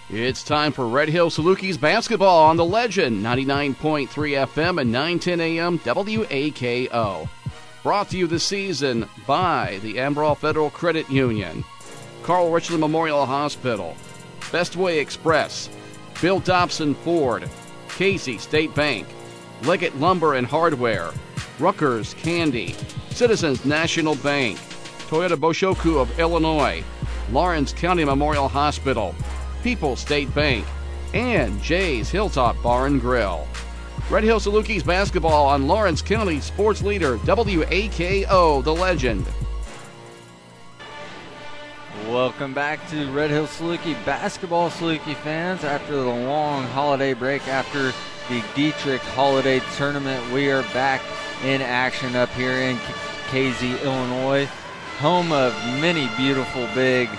It's time for Red Hill Salukis basketball on the Legend, 99.3 FM and 910 AM WAKO. Brought to you this season by the Amberall Federal Credit Union, Carl Richland Memorial Hospital, Bestway Express, Bill Dobson Ford, Casey State Bank, Leggett Lumber and Hardware, Rutgers Candy, Citizens National Bank, Toyota Boshoku of Illinois, Lawrence County Memorial Hospital, People's State Bank, and Jay's Hilltop Bar and Grill. Red Hill Salukis basketball on Lawrence County sports leader WAKO, the Legend. Welcome back to Red Hill Saluki basketball, Saluki fans. After the long holiday break, after the Dietrich Holiday Tournament, we are back in action up here in Casey, Illinois, home of many beautiful big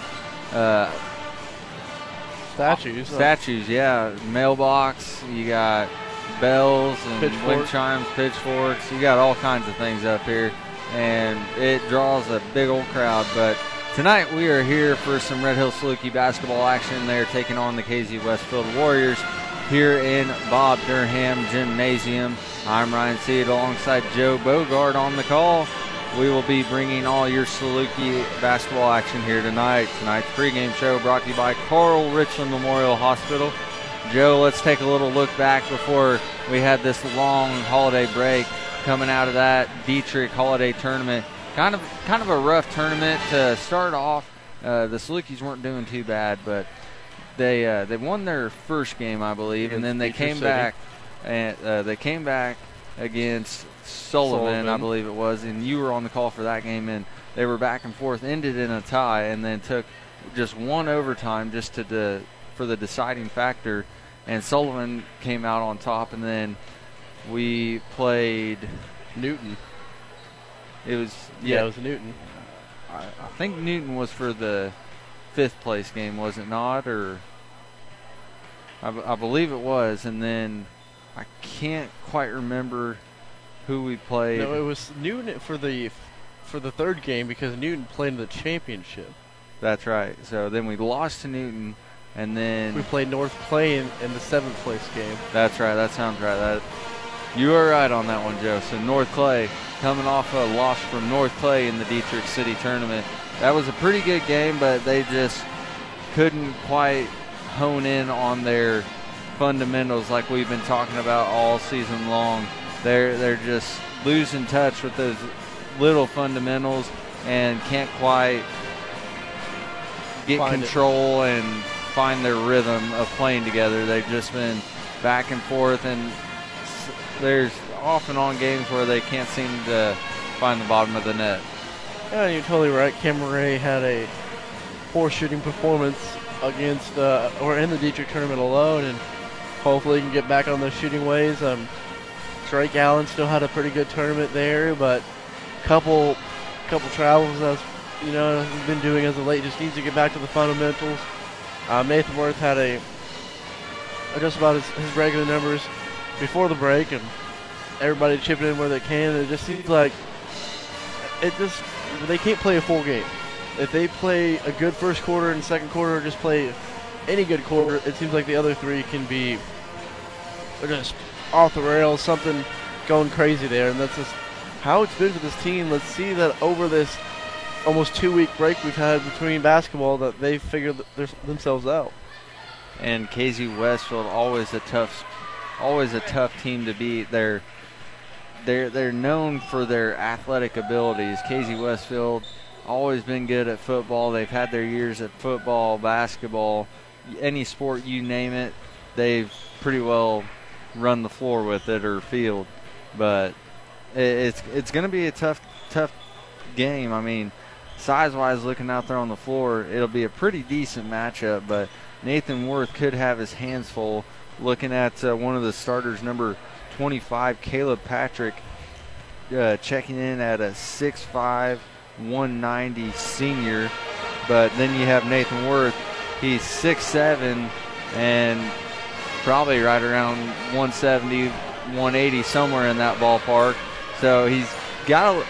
Statues, yeah. Mailbox, you got bells and wind chimes, pitchforks. You got all kinds of things up here, and it draws a big old crowd. But tonight we are here for some Red Hill Saluki basketball action. They're taking on the KZ Westfield Warriors here in Bob Durham Gymnasium. I'm Ryan Seed alongside Joe Bogart on the call. We will be bringing all your Saluki basketball action here tonight. Tonight's pregame show brought to you by Carl Richland Memorial Hospital. Joe, let's take a little look back before we had this long holiday break coming out of that Dietrich Holiday Tournament. Kind of a rough tournament to start off. The Salukis weren't doing too bad, but they won their first game, I believe, and then they came back against Sullivan, I believe it was, and you were on the call for that game, and they were back and forth, ended in a tie, and then took just one overtime just for the deciding factor, and Sullivan came out on top, and then we played Newton. It was Newton. I think Newton was for the fifth place game, was it not? Or I believe it was, and then I can't quite remember who we played. No, it was Newton for the third game because Newton played in the championship. That's right. So then we lost to Newton, and then we played North Clay in the seventh place game. That's right. That sounds right. You are right on that one, Joe. So North Clay coming off a loss from North Clay in the Dietrich City tournament. That was a pretty good game, but they just couldn't quite hone in on their fundamentals like we've been talking about all season long. They're just losing touch with those little fundamentals and can't quite get control and find their rhythm of playing together. They've just been back and forth, and there's off and on games where they can't seem to find the bottom of the net. Yeah, you're totally right. Cameron had a poor shooting performance against or in the Dietrich tournament alone, and hopefully he can get back on those shooting ways. Drake Allen still had a pretty good tournament there, but couple travels as he's been doing as of late. Just needs to get back to the fundamentals. Nathan Worth had just about his regular numbers before the break, and everybody chipping in where they can. It just seems like they can't play a full game. If they play a good first quarter and second quarter, or just play any good quarter, it seems like the other three can be just off the rails, something going crazy there, and that's just how it's been for this team. Let's see that over this almost 2-week break we've had between basketball that they've figured themselves out. And KZ Westfield always a tough team to beat. They're known for their athletic abilities. KZ Westfield always been good at football. They've had their years at football, basketball, any sport you name it. They've pretty well run the floor with it or field, but it's going to be a tough game. I mean, size-wise, looking out there on the floor, it'll be a pretty decent matchup, but Nathan Worth could have his hands full looking at one of the starters, number 25, Caleb Patrick, checking in at a 6'5", 190 senior, but then you have Nathan Worth. He's 6'7", and probably right around 170, 180, somewhere in that ballpark. So he's got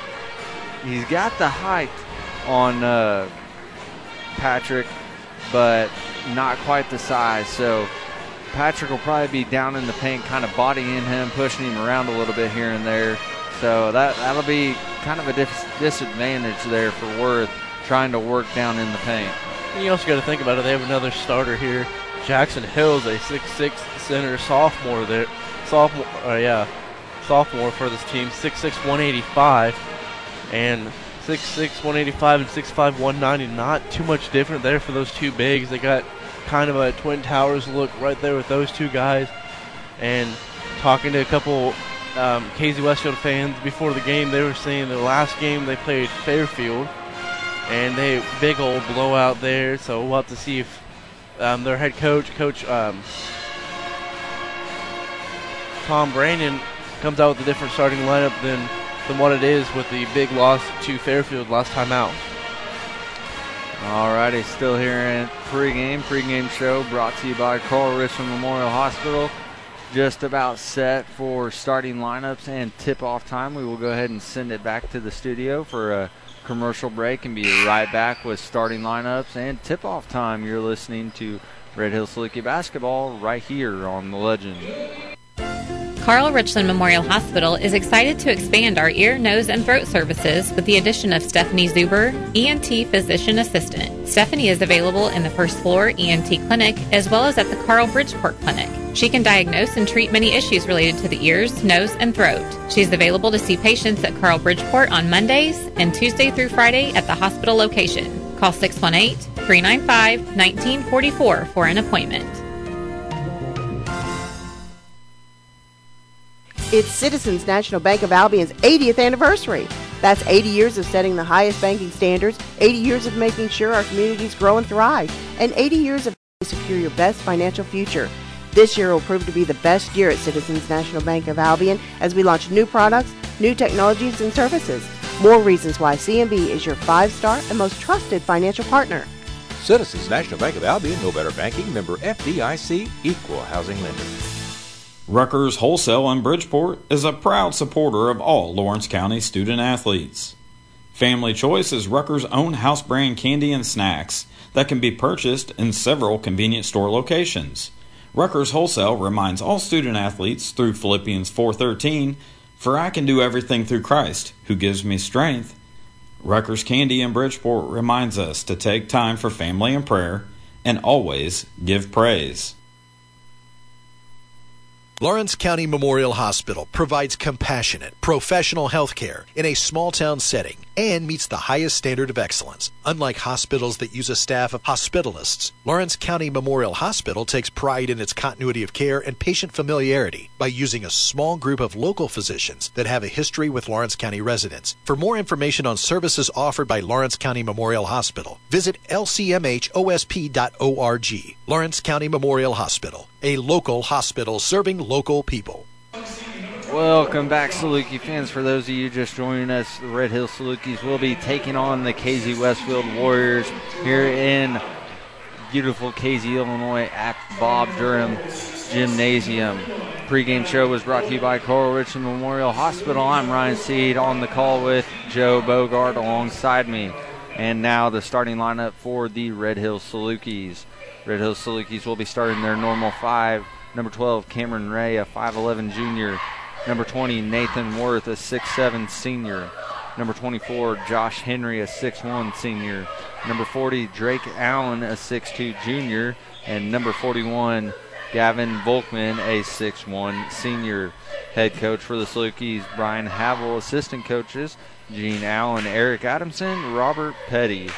the height on Patrick, but not quite the size. So Patrick will probably be down in the paint, kind of bodying him, pushing him around a little bit here and there. So that'll be kind of a disadvantage there for Worth, trying to work down in the paint. And you also got to think about it. They have another starter here. Jackson Hill's a 6'6" center sophomore there. Sophomore for this team. 6'6", 185. And 6'6", 185 and 6'5", 190. Not too much different there for those two bigs. They got kind of a Twin Towers look right there with those two guys. And talking to a couple KZ Westfield fans before the game, they were saying the last game they played Fairfield, and they big old blowout there. So we'll have to see if their head coach, Tom Brandon, comes out with a different starting lineup than what it is with the big loss to Fairfield last time out. All righty, still here in pregame show brought to you by Carl Richland Memorial Hospital. Just about set for starting lineups and tip-off time. We will go ahead and send it back to the studio for a commercial break and be right back with starting lineups and tip-off time. You're listening to Red Hill Saluki basketball right here on The Legend. Carl Richland Memorial Hospital is excited to expand our ear, nose, and throat services with the addition of Stephanie Zuber, ENT Physician Assistant. Stephanie is available in the first floor ENT clinic as well as at the Carl Bridgeport Clinic. She can diagnose and treat many issues related to the ears, nose, and throat. She's available to see patients at Carl Bridgeport on Mondays and Tuesday through Friday at the hospital location. Call 618-395-1944 for an appointment. It's Citizens National Bank of Albion's 80th anniversary. That's 80 years of setting the highest banking standards, 80 years of making sure our communities grow and thrive, and 80 years of secure your best financial future. This year will prove to be the best year at Citizens National Bank of Albion as we launch new products, new technologies, and services. More reasons why CNB is your 5-star and most trusted financial partner. Citizens National Bank of Albion, no better banking, member FDIC, equal housing lender. Rutgers Wholesale in Bridgeport is a proud supporter of all Lawrence County student athletes. Family Choice is Rutgers' own house brand candy and snacks that can be purchased in several convenience store locations. Rutgers Wholesale reminds all student athletes through Philippians 4:13, "For I can do everything through Christ, who gives me strength." Rutgers Candy in Bridgeport reminds us to take time for family and prayer and always give praise. Lawrence County Memorial Hospital provides compassionate, professional health care in a small-town setting and meets the highest standard of excellence. Unlike hospitals that use a staff of hospitalists, Lawrence County Memorial Hospital takes pride in its continuity of care and patient familiarity by using a small group of local physicians that have a history with Lawrence County residents. For more information on services offered by Lawrence County Memorial Hospital, visit lcmhosp.org. Lawrence County Memorial Hospital, a local hospital serving local people. Welcome back, Saluki fans. For those of you just joining us, the Red Hill Salukis will be taking on the KZ Westfield Warriors here in beautiful KZ, Illinois at Bob Durham Gymnasium. Pre-game show was brought to you by Carl Richland Memorial Hospital. I'm Ryan Seed on the call with Joe Bogart alongside me. And now the starting lineup for the Red Hill Salukis. Red Hill Salukis will be starting their normal 5. Number 12, Cameron Ray, a 5'11 junior. Number 20, Nathan Worth, a 6'7 senior. Number 24, Josh Henry, a 6'1 senior. Number 40, Drake Allen, a 6'2 junior. And number 41, Gavin Volkman, a 6'1 senior. Head coach for the Salukis, Brian Havel. Assistant coaches, Gene Allen, Eric Adamson, Robert Petty.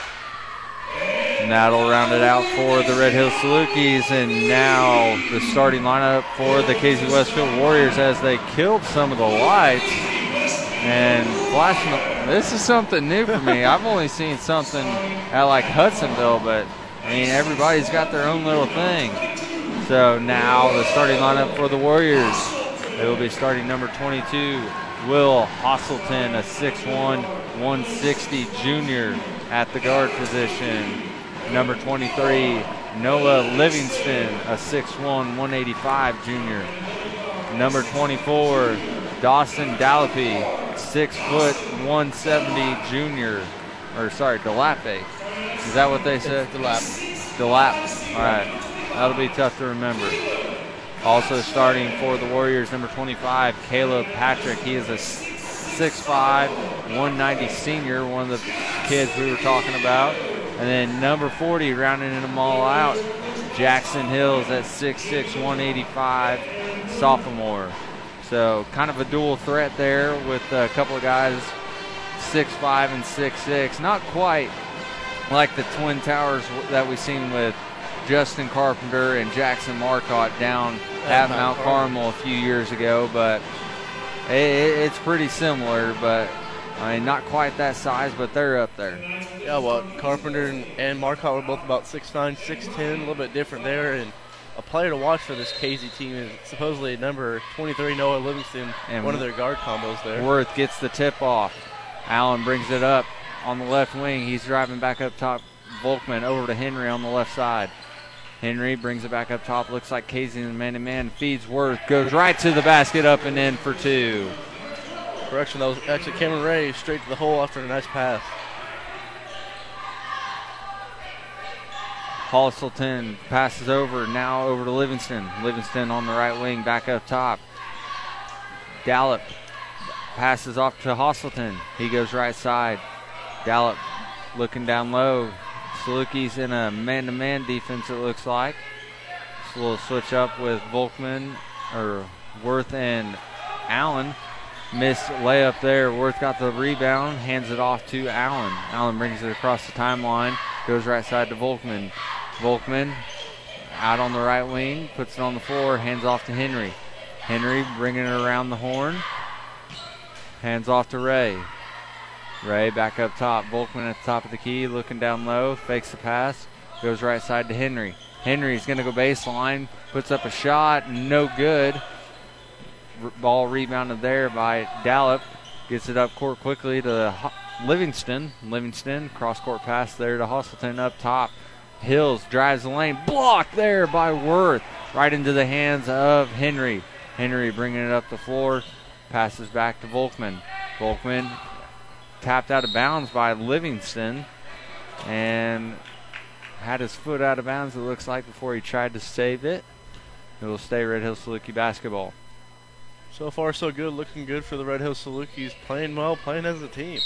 And that'll round it out for the Red Hill Salukis. And now the starting lineup for the KZ Westfield Warriors as they killed some of the lights. And flashing this is something new for me. I've only seen something at like Hudsonville, but I mean everybody's got their own little thing. So now the starting lineup for the Warriors. They will be starting number 22, Will Hosselton, a 6'1", 160 junior at the guard position. Number 23, Noah Livingston, a 6'1", 185 junior. Number 24, Dawson Dalape, 6 foot 170 junior. Or sorry, Dalape. Is that what they said? Dalape. DeLapp. All right, that'll be tough to remember. Also starting for the Warriors, number 25, Caleb Patrick. He is a 6'5", 190 senior, one of the kids we were talking about. And then number 40, rounding them all out, Jackson Hills at 6'6", 185, sophomore. So kind of a dual threat there with a couple of guys 6'5" and 6'6". Not quite like the Twin Towers that we've seen with Justin Carpenter and Jackson Marcotte down at Mount Carmel a few years ago, but it's pretty similar. But I mean, not quite that size, but they're up there. Yeah, well, Carpenter and Marcotte were both about 6'9", 6'10", a little bit different there. And a player to watch for this Casey team is supposedly number 23, Noah Livingston, and one of their guard combos there. Worth gets the tip off. Allen brings it up on the left wing. He's driving back up top. Volkman over to Henry on the left side. Henry brings it back up top. Looks like Casey in the man-to-man. Feeds Worth. Goes right to the basket, up and in for two. Correction, that was actually Cameron Ray straight to the hole after a nice pass. Hostleton passes over, now over to Livingston. Livingston on the right wing, back up top. Gallup passes off to Hostleton. He goes right side. Gallup looking down low. Salukis in a man-to-man defense, it looks like. So we'll switch up with Volkman, or Worth and Allen. Missed layup there. Worth got the rebound, hands it off to Allen. Allen brings it across the timeline, goes right side to Volkman. Volkman out on the right wing, puts it on the floor, hands off to Henry. Henry bringing it around the horn, hands off to Ray. Ray back up top. Volkman at the top of the key, looking down low, fakes the pass, goes right side to Henry. Henry's going to go baseline, puts up a shot, no good. Ball rebounded there by Gallup. Gets it up court quickly to Livingston. Livingston, cross-court pass there to Hostleton up top. Hills drives the lane. Blocked there by Worth. Right into the hands of Henry. Henry bringing it up the floor. Passes back to Volkman. Volkman tapped out of bounds by Livingston. And had his foot out of bounds, it looks like, before he tried to save it. It will stay Red Hill Saluki basketball. So far, so good. Looking good for the Red Hill Salukis. Playing well, playing as a team.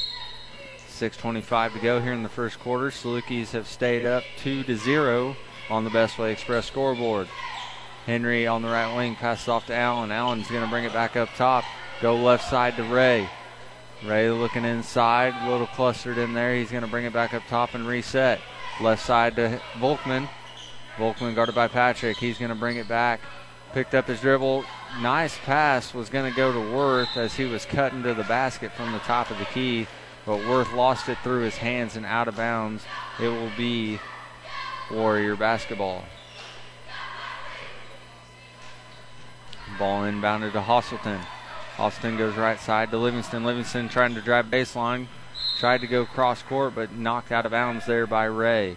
6:25 to go here in the first quarter. Salukis have stayed up 2-0 on the Best Way Express scoreboard. Henry on the right wing passes off to Allen. Allen's going to bring it back up top. Go left side to Ray. Ray looking inside, a little clustered in there. He's going to bring it back up top and reset. Left side to Volkman. Volkman guarded by Patrick. He's going to bring it back. Picked up his dribble. Nice pass was going to go to Worth as he was cutting to the basket from the top of the key. But Worth lost it through his hands and out of bounds. It will be Warrior basketball. Ball inbounded to Hostleton. Hostleton goes right side to Livingston. Livingston trying to drive baseline. Tried to go cross court, but knocked out of bounds there by Ray.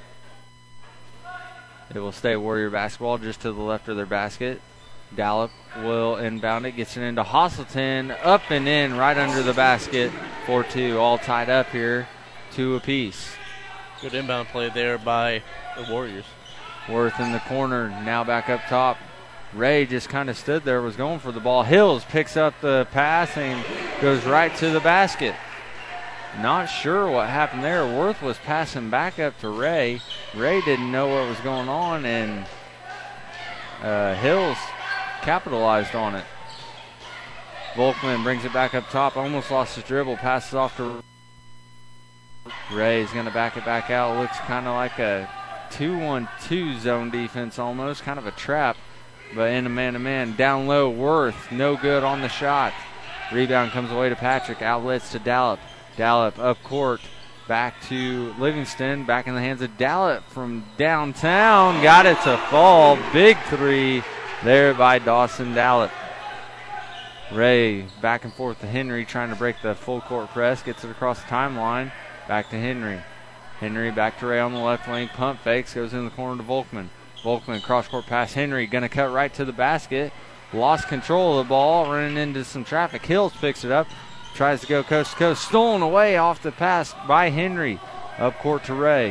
It will stay Warrior basketball just to the left of their basket. Gallup will inbound it, gets it into Hostleton, up and in, right under the basket for two. All tied up here, 2 apiece. Good inbound play there by the Warriors. Worth in the corner, now back up top. Ray just kind of stood there, was going for the ball. Hills picks up the pass and goes right to the basket. Not sure what happened there. Worth was passing back up to Ray. Ray didn't know what was going on, and Hills capitalized on it. Volkman brings it back up top. Almost lost his dribble. Passes off to Ray. He's going to back it back out. Looks kind of like a 2-1-2 zone defense almost. Kind of a trap. But in a man-to-man. Down low, Worth. No good on the shot. Rebound comes away to Patrick. Outlets to Gallup. Gallup up court. Back to Livingston. Back in the hands of Gallup from downtown. Got it to fall. Big three there by Dawson Gallup. Ray back and forth to Henry, trying to break the full court press. Gets it across the timeline. Back to Henry. Henry back to Ray on the left wing. Pump fakes. Goes in the corner to Volkman. Volkman cross court pass. Henry going to cut right to the basket. Lost control of the ball. Running into some traffic. Hills picks it up. Tries to go coast to coast. Stolen away off the pass by Henry. Up court to Ray.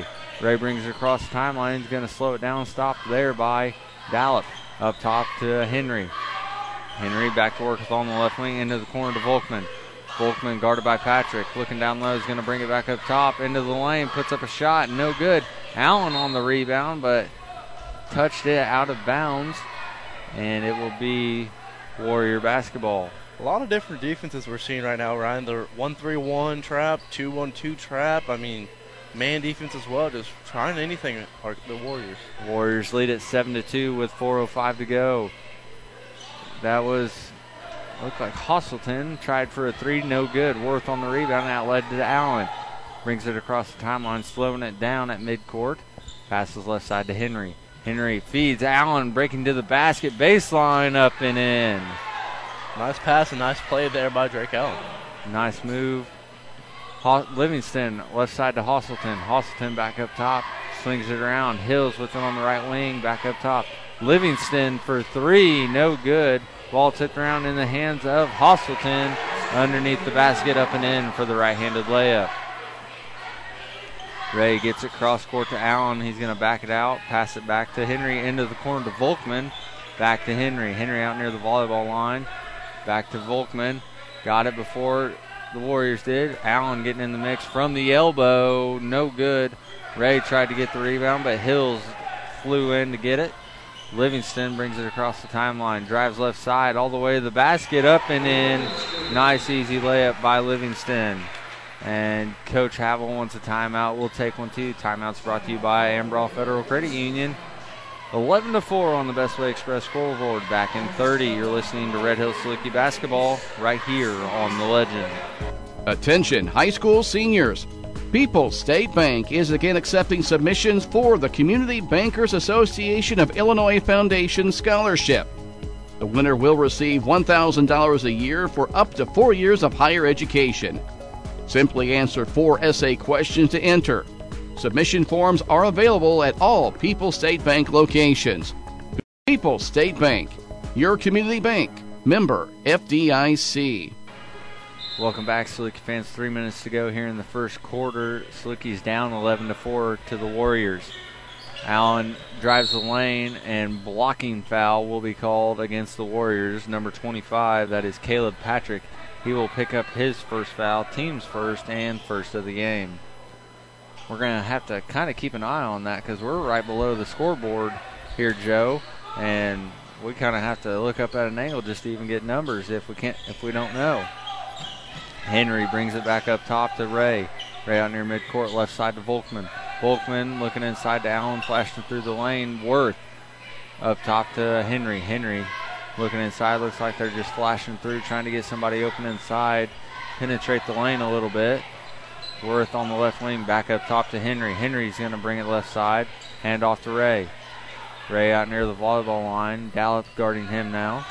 Ray brings it across the timeline. He's going to slow it down. Stopped there by Dallop. Up top to Henry. Henry back to work with on the left wing into the corner to Volkman. Volkman guarded by Patrick. Looking down low. He's going to bring it back up top into the lane. Puts up a shot. No good. Allen on the rebound, but touched it out of bounds. And it will be Warrior basketball. A lot of different defenses we're seeing right now, Ryan. The 1-3-1 trap, 2-1-2 trap. I mean, man defense as well. Just trying anything are the Warriors. Warriors lead at 7-2 with 4:05 to go. That looked like Hostleton tried for a three, no good. Worth on the rebound, that led to Allen. Brings it across the timeline, slowing it down at midcourt. Passes left side to Henry. Henry feeds Allen, breaking to the basket, baseline up and in. Nice pass and nice play there by Drake Allen. Nice move. Livingston left side to Hostleton. Hostleton back up top, swings it around. Hills with it on the right wing, back up top. Livingston for three, no good. Ball tipped around in the hands of Hostleton. Underneath the basket, up and in for the right-handed layup. Ray gets it cross court to Allen. He's going to back it out, pass it back to Henry, into the corner to Volkman. Back to Henry. Henry out near the volleyball line. Back to Volkman. Got it before the Warriors did. Allen getting in the mix from the elbow. No good. Ray tried to get the rebound, but Hills flew in to get it. Livingston brings it across the timeline. Drives left side all the way to the basket. Up and in. Nice easy layup by Livingston. And Coach Havel wants a timeout. We'll take one too. Timeout's brought to you by Amberall Federal Credit Union. 11-4 on the Best Way Express scoreboard. Back in 30, you're listening to Red Hills Saluki basketball right here on The Legend. Attention, high school seniors. People's State Bank is again accepting submissions for the Community Bankers Association of Illinois Foundation Scholarship. The winner will receive $1,000 a year for up to 4 years of higher education. Simply answer 4 essay questions to enter. Submission forms are available at all People's State Bank locations. People's State Bank, your community bank. Member FDIC. Welcome back, Saluki fans. 3 minutes to go here in the first quarter. Saluki's down 11-4 to the Warriors. Allen drives the lane, and blocking foul will be called against the Warriors. Number 25, that is Caleb Patrick. He will pick up his first foul, team's first and first of the game. We're going to have to kind of keep an eye on that because we're right below the scoreboard here, Joe, and we kind of have to look up at an angle just to even get numbers if we don't know. Henry brings it back up top to Ray. Ray out near midcourt, left side to Volkman. Volkman looking inside to Allen, flashing through the lane. Worth up top to Henry. Henry looking inside, looks like they're just flashing through, trying to get somebody open inside, penetrate the lane a little bit. Worth on the left wing, back up top to Henry. Henry's going to bring it left side, hand off to Ray. Ray out near the volleyball line. Dallop guarding him now.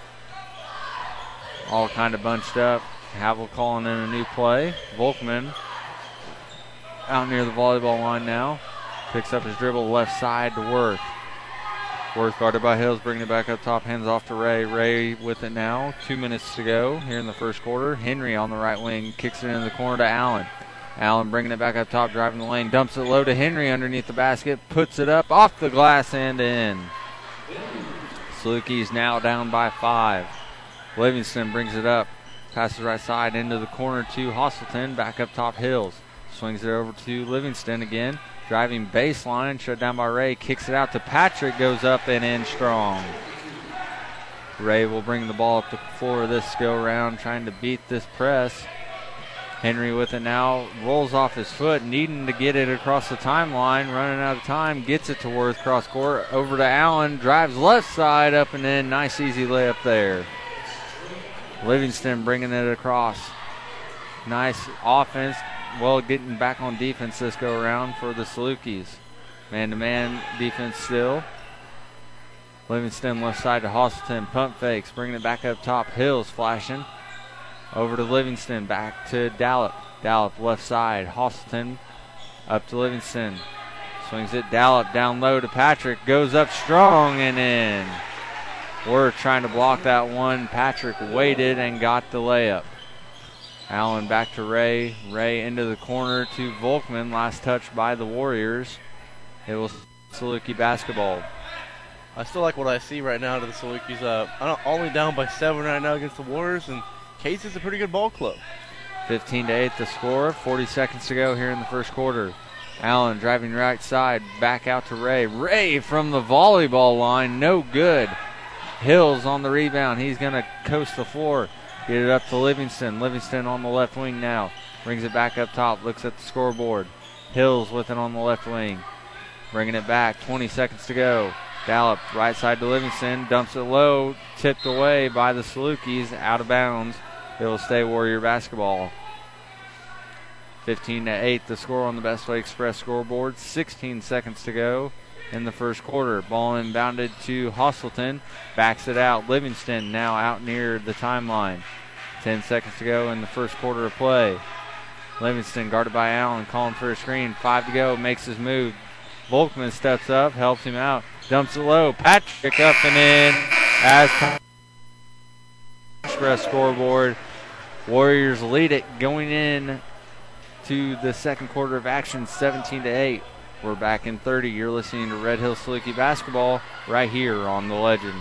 All kind of bunched up. Havel calling in a new play. Volkman out near the volleyball line now. Picks up his dribble left side to Worth. Worth guarded by Hills, bringing it back up top, hands off to Ray. Ray with it now. 2 minutes to go here in the first quarter. Henry on the right wing, kicks it into the corner to Allen. Allen bringing it back up top, driving the lane, dumps it low to Henry underneath the basket, puts it up off the glass and in. Saluki's now down by 5. Livingston brings it up, passes right side into the corner to Hostleton, back up top Hills. Swings it over to Livingston again. Driving baseline, shut down by Ray. Kicks it out to Patrick, goes up and in strong. Ray will bring the ball up the floor this go round, trying to beat this press. Henry with it now, rolls off his foot, needing to get it across the timeline, running out of time, gets it to Worth, cross court, over to Allen, drives left side, up and in. Nice easy layup there. Livingston bringing it across. Nice offense. Well, getting back on defense this go around for the Salukis. Man-to-man defense still. Livingston left side to Hostleton. Pump fakes, bringing it back up top. Hills flashing. Over to Livingston, back to Dallop. Dallop left side. Hostleton up to Livingston. Swings it. Dallop down low to Patrick. Goes up strong and in. We're trying to block that one. Patrick waited and got the layup. Allen back to Ray. Ray into the corner to Volkman. Last touch by the Warriors. It will Saluki basketball. I still like what I see right now to the Salukis. Only down by 7 right now against the Warriors, and Casey's a pretty good ball club. 15-8 the score. 40 seconds to go here in the first quarter. Allen driving right side, back out to Ray. Ray from the volleyball line, no good. Hills on the rebound. He's going to coast the floor. Get it up to Livingston. Livingston on the left wing now. Brings it back up top. Looks at the scoreboard. Hills with it on the left wing. Bringing it back. 20 seconds to go. Gallup right side to Livingston. Dumps it low. Tipped away by the Salukis. Out of bounds. It will stay Warrior basketball. 15-8 the score on the Bestway Express scoreboard. 16 seconds to go in the first quarter. Ball inbounded to Hostleton. Backs it out. Livingston now out near the timeline. 10 seconds to go in the first quarter of play. Livingston guarded by Allen, calling for a screen. 5 to go, makes his move. Volkman steps up, helps him out. Dumps it low. Patrick up and in as Express scoreboard. Warriors lead it going in to the second quarter of action, 17-8. We're back in 30. You're listening to Red Hill Saluki basketball right here on The Legend.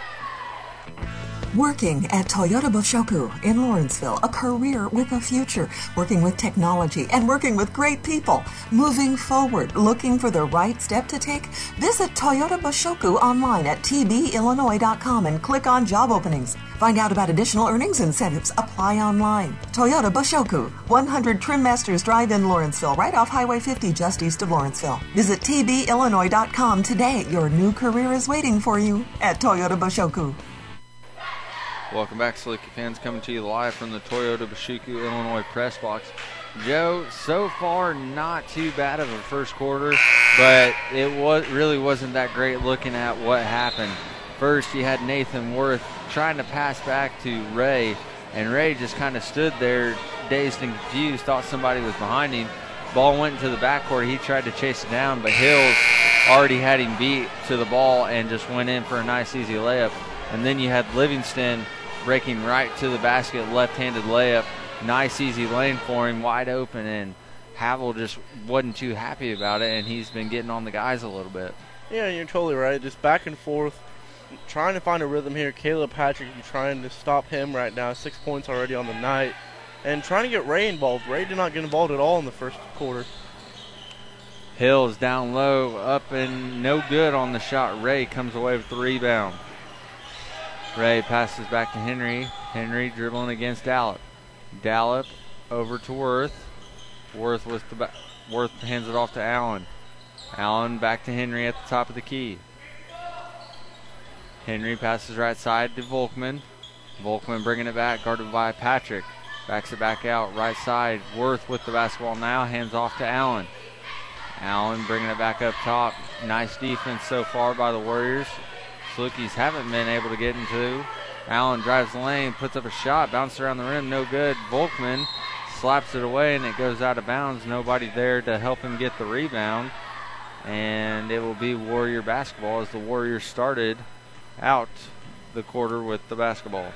Working at Toyota Boshoku in Lawrenceville, a career with a future, working with technology and working with great people, moving forward, looking for the right step to take? Visit Toyota Boshoku online at tbillinois.com and click on job openings. Find out about additional earnings incentives. Apply online. Toyota Boshoku, 100 Trim Masters Drive in Lawrenceville, right off Highway 50 just east of Lawrenceville. Visit tbillinois.com today. Your new career is waiting for you at Toyota Boshoku. Welcome back, Saluki fans, coming to you live from the Toyota Boshoku, Illinois press box. Joe, so far not too bad of a first quarter, but it really wasn't that great looking at what happened. First, you had Nathan Worth trying to pass back to Ray, and Ray just kind of stood there dazed and confused, thought somebody was behind him. Ball went into the backcourt. He tried to chase it down, but Hills already had him beat to the ball and just went in for a nice, easy layup. And then you had Livingston breaking right to the basket, left-handed layup. Nice, easy lane for him, wide open, and Havel just wasn't too happy about it, and he's been getting on the guys a little bit. Yeah, you're totally right. Just back and forth, trying to find a rhythm here. Caleb Patrick trying to stop him right now. 6 points already on the night. And trying to get Ray involved. Ray did not get involved at all in the first quarter. Hills down low, up and no good on the shot. Ray comes away with the rebound. Ray passes back to Henry. Henry dribbling against Dallop. Dallop over to Worth. Worth with the Worth hands it off to Allen. Allen back to Henry at the top of the key. Henry passes right side to Volkman. Volkman bringing it back, guarded by Patrick. Backs it back out, right side. Worth with the basketball now, hands off to Allen. Allen bringing it back up top. Nice defense so far by the Warriors. Salukis haven't been able to get into. Allen drives the lane, puts up a shot, bounces around the rim, no good. Volkman slaps it away, and it goes out of bounds. Nobody there to help him get the rebound. And it will be Warrior basketball as the Warriors started out the quarter with the basketball.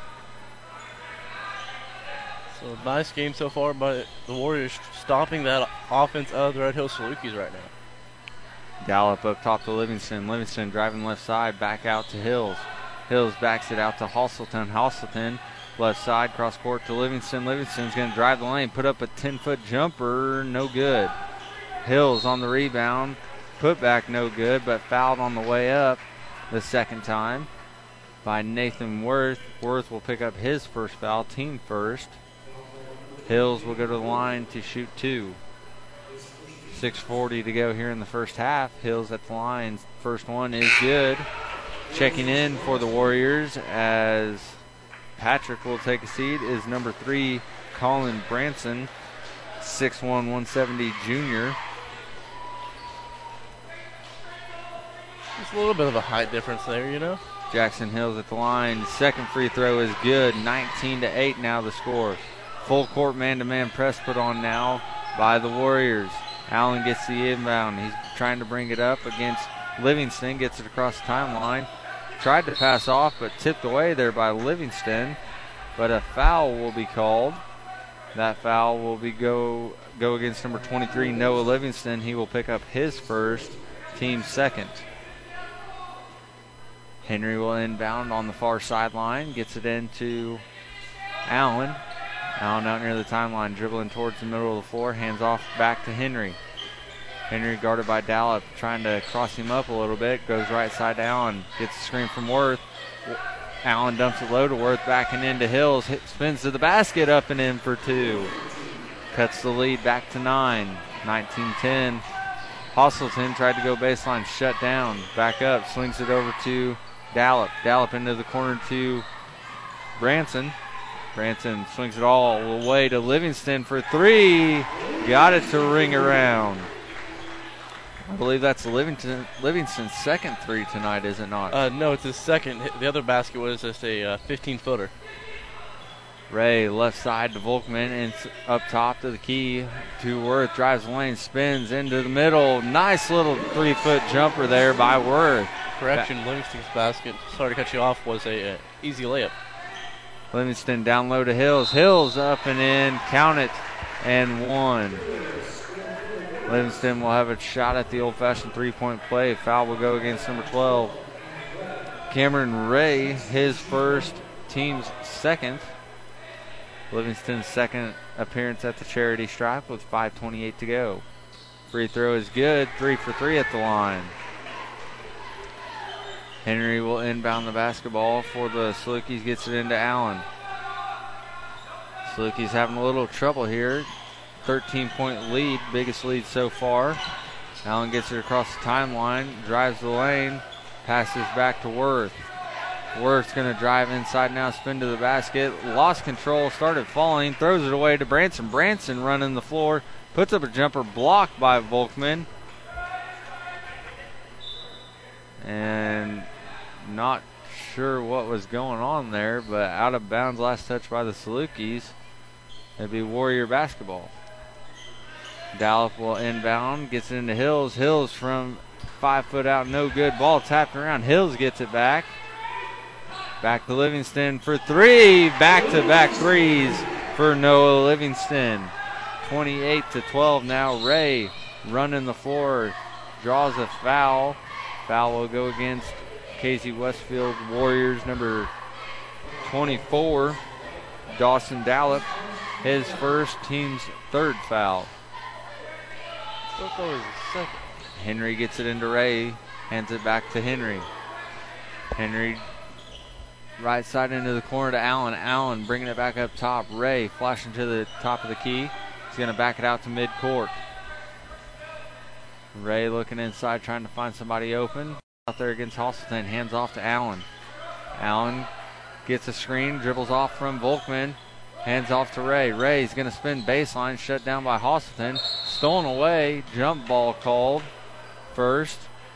So nice game so far, but the Warriors stopping that offense of the Red Hill Salukis right now. Gallup up top to Livingston. Livingston driving left side, back out to Hills. Hills backs it out to Hostleton. Hostleton left side, cross court to Livingston. Livingston's going to drive the lane, put up a 10-foot jumper, no good. Hills on the rebound, put back no good, but fouled on the way up the second time by Nathan Worth. Worth will pick up his first foul, team first. Hills will go to the line to shoot two. 6:40 to go here in the first half. Hills at the line. First one is good. Checking in for the Warriors as Patrick will take a seat is number 3, Colin Branson, 6'1", 170 junior. Just a little bit of a height difference there, you know. Jackson Hills at the line. Second free throw is good. 19-8 now the score. Full court man-to-man press put on now by the Warriors. Allen gets the inbound. He's trying to bring it up against Livingston. Gets it across the timeline. Tried to pass off, but tipped away there by Livingston. But a foul will be called. That foul will be go against number 23, Noah Livingston. He will pick up his first, team second. Henry will inbound on the far sideline, gets it into Allen. Allen out near the timeline, dribbling towards the middle of the floor, hands off back to Henry. Henry guarded by Dallop, trying to cross him up a little bit, goes right side to Allen, gets a screen from Worth. Allen dumps it low to Worth, backing into Hills, spins to the basket, up and in for two. Cuts the lead back to 9, 19-10. Hostleton tried to go baseline, shut down, back up, swings it over to Dallop. Dallop into the corner to Branson. Branson swings it all the way to Livingston for three. Got it to ring around. I believe that's Livingston's second three tonight, is it not? No, it's his second. The other basket was just a 15-footer. Ray left side to Volkman and up top to the key to Worth. Drives the lane, spins into the middle. Nice little 3-foot jumper there by Worth. Correction, Livingston's basket, sorry to cut you off, was a easy layup. Livingston down low to Hills. Hills up and in, count it, and one. Livingston will have a shot at the old-fashioned three-point play. Foul will go against number 12. Cameron Ray, his first, team's second. Livingston's second appearance at the charity stripe with 5:28 to go. Free throw is good, 3 for 3 at the line. Henry will inbound the basketball for the Salukis, gets it into Allen. Salukis having a little trouble here. 13-point lead, biggest lead so far. Allen gets it across the timeline, drives the lane, passes back to Worth. Worth's going to drive inside now, spin to the basket, lost control, started falling, throws it away to Branson. Branson running the floor, puts up a jumper blocked by Volkman. And not sure what was going on there, but out of bounds, last touch by the Salukis. It'd be Warrior basketball. Dallop will inbound, gets it into Hills. Hills from 5 foot out, no good. Ball tapped around. Hills gets it back. Back to Livingston for three. Back-to-back threes for Noah Livingston. 28-12 now. Ray running the floor, draws a foul. Foul will go against KZ Westfield Warriors number 24, Dawson Dallop. His first, team's third foul. Henry gets it into Ray, hands it back to Henry. Henry right side into the corner to Allen. Allen bringing it back up top. Ray flashing to the top of the key. He's going to back it out to midcourt. Ray looking inside, trying to find somebody open. Out there against Hostleton, hands off to Allen. Allen gets a screen, dribbles off from Volkman, hands off to Ray. Ray's going to spin baseline, shut down by Hostleton. Stolen away, jump ball called first.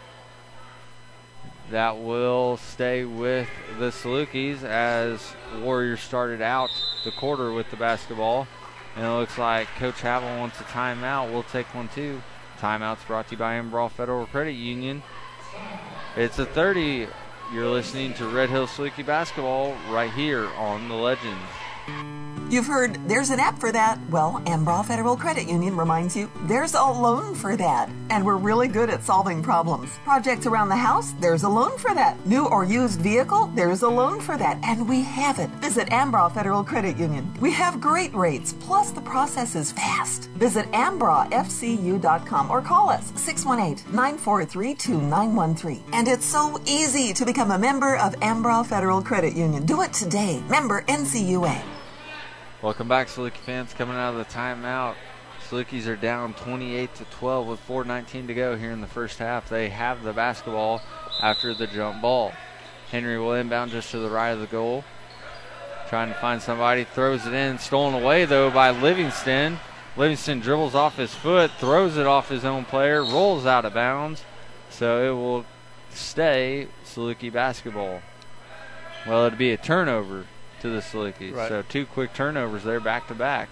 That will stay with the Salukis as Warriors started out the quarter with the basketball. And it looks like Coach Havel wants a timeout. We'll take one too. Timeout's brought to you by Embrough Federal Credit Union. It's a 30. You're listening to Red Hill Saluki basketball right here on The Legend. You've heard there's an app for that. Well, Embrough Federal Credit Union reminds you there's a loan for that. And we're really good at solving problems. Projects around the house, there's a loan for that. New or used vehicle, there's a loan for that. And we have it. Visit Embrough Federal Credit Union. We have great rates, plus the process is fast. Visit AmbraughFCU.com or call us 618-943-2913. And it's so easy to become a member of Embrough Federal Credit Union. Do it today. Member NCUA. Welcome back, Saluki fans. Coming out of the timeout, Salukis are down 28-12 with 4:19 to go here in the first half. They have the basketball after the jump ball. Henry will inbound just to the right of the goal. Trying to find somebody, throws it in. Stolen away, though, by Livingston. Livingston dribbles off his foot, throws it off his own player, rolls out of bounds. So it will stay Saluki basketball. Well, it'd be a turnover to the Salukis. Right. So 2 quick turnovers there back to back.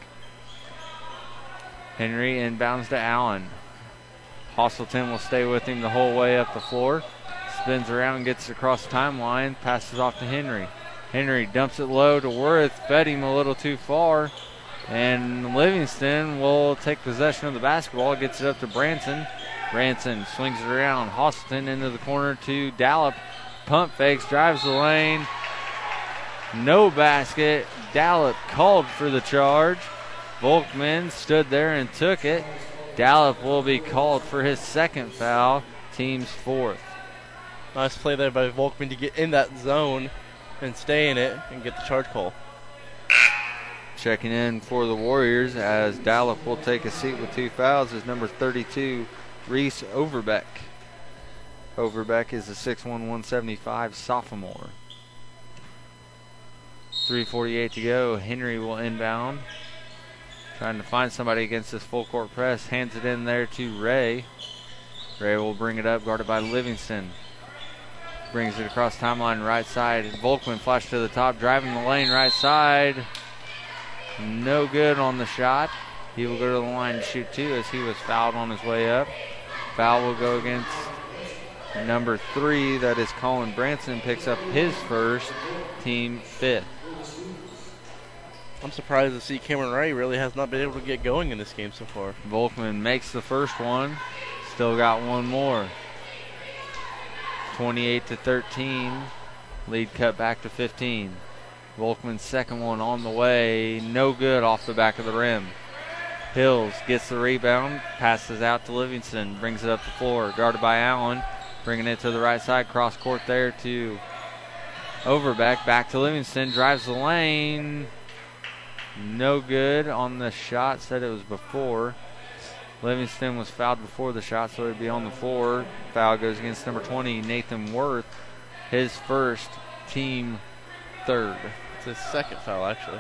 Henry inbounds to Allen. Hostleton will stay with him the whole way up the floor. Spins around, gets across the timeline, passes off to Henry. Henry dumps it low to Worth, fed him a little too far. And Livingston will take possession of the basketball, gets it up to Branson. Branson swings it around. Hosselton into the corner to Dallop. Pump fakes, drives the lane. No basket. Dallop called for the charge. Volkman stood there and took it. Dallop will be called for his second foul, team's fourth. Nice play there by Volkman to get in that zone and stay in it and get the charge call. Checking in for the Warriors as Dallop will take a seat with 2 fouls is number 32, Reese Overbeck. Overbeck is a 6'1", 175 sophomore. 3:48 to go. Henry will inbound. Trying to find somebody against this full court press. Hands it in there to Ray. Ray will bring it up, guarded by Livingston. Brings it across timeline right side. Volkman flash to the top, driving the lane right side. No good on the shot. He will go to the line to shoot 2 as he was fouled on his way up. Foul will go against number 3. That is Colin Branson. Picks up his first, team 5th. I'm surprised to see Cameron Ray really has not been able to get going in this game so far. Volkman makes the first one. Still got one more. 28-13. Lead cut back to 15. Volkman's second one on the way. No good off the back of the rim. Hills gets the rebound. Passes out to Livingston. Brings it up the floor. Guarded by Allen. Bringing it to the right side. Cross court there to Overbeck. Back to Livingston. Drives the lane. No good on the shot. Said it was before. Livingston was fouled before the shot, so it'd be on the floor. Foul goes against number 20, Nathan Worth. His first, team 3rd. It's his second foul, actually.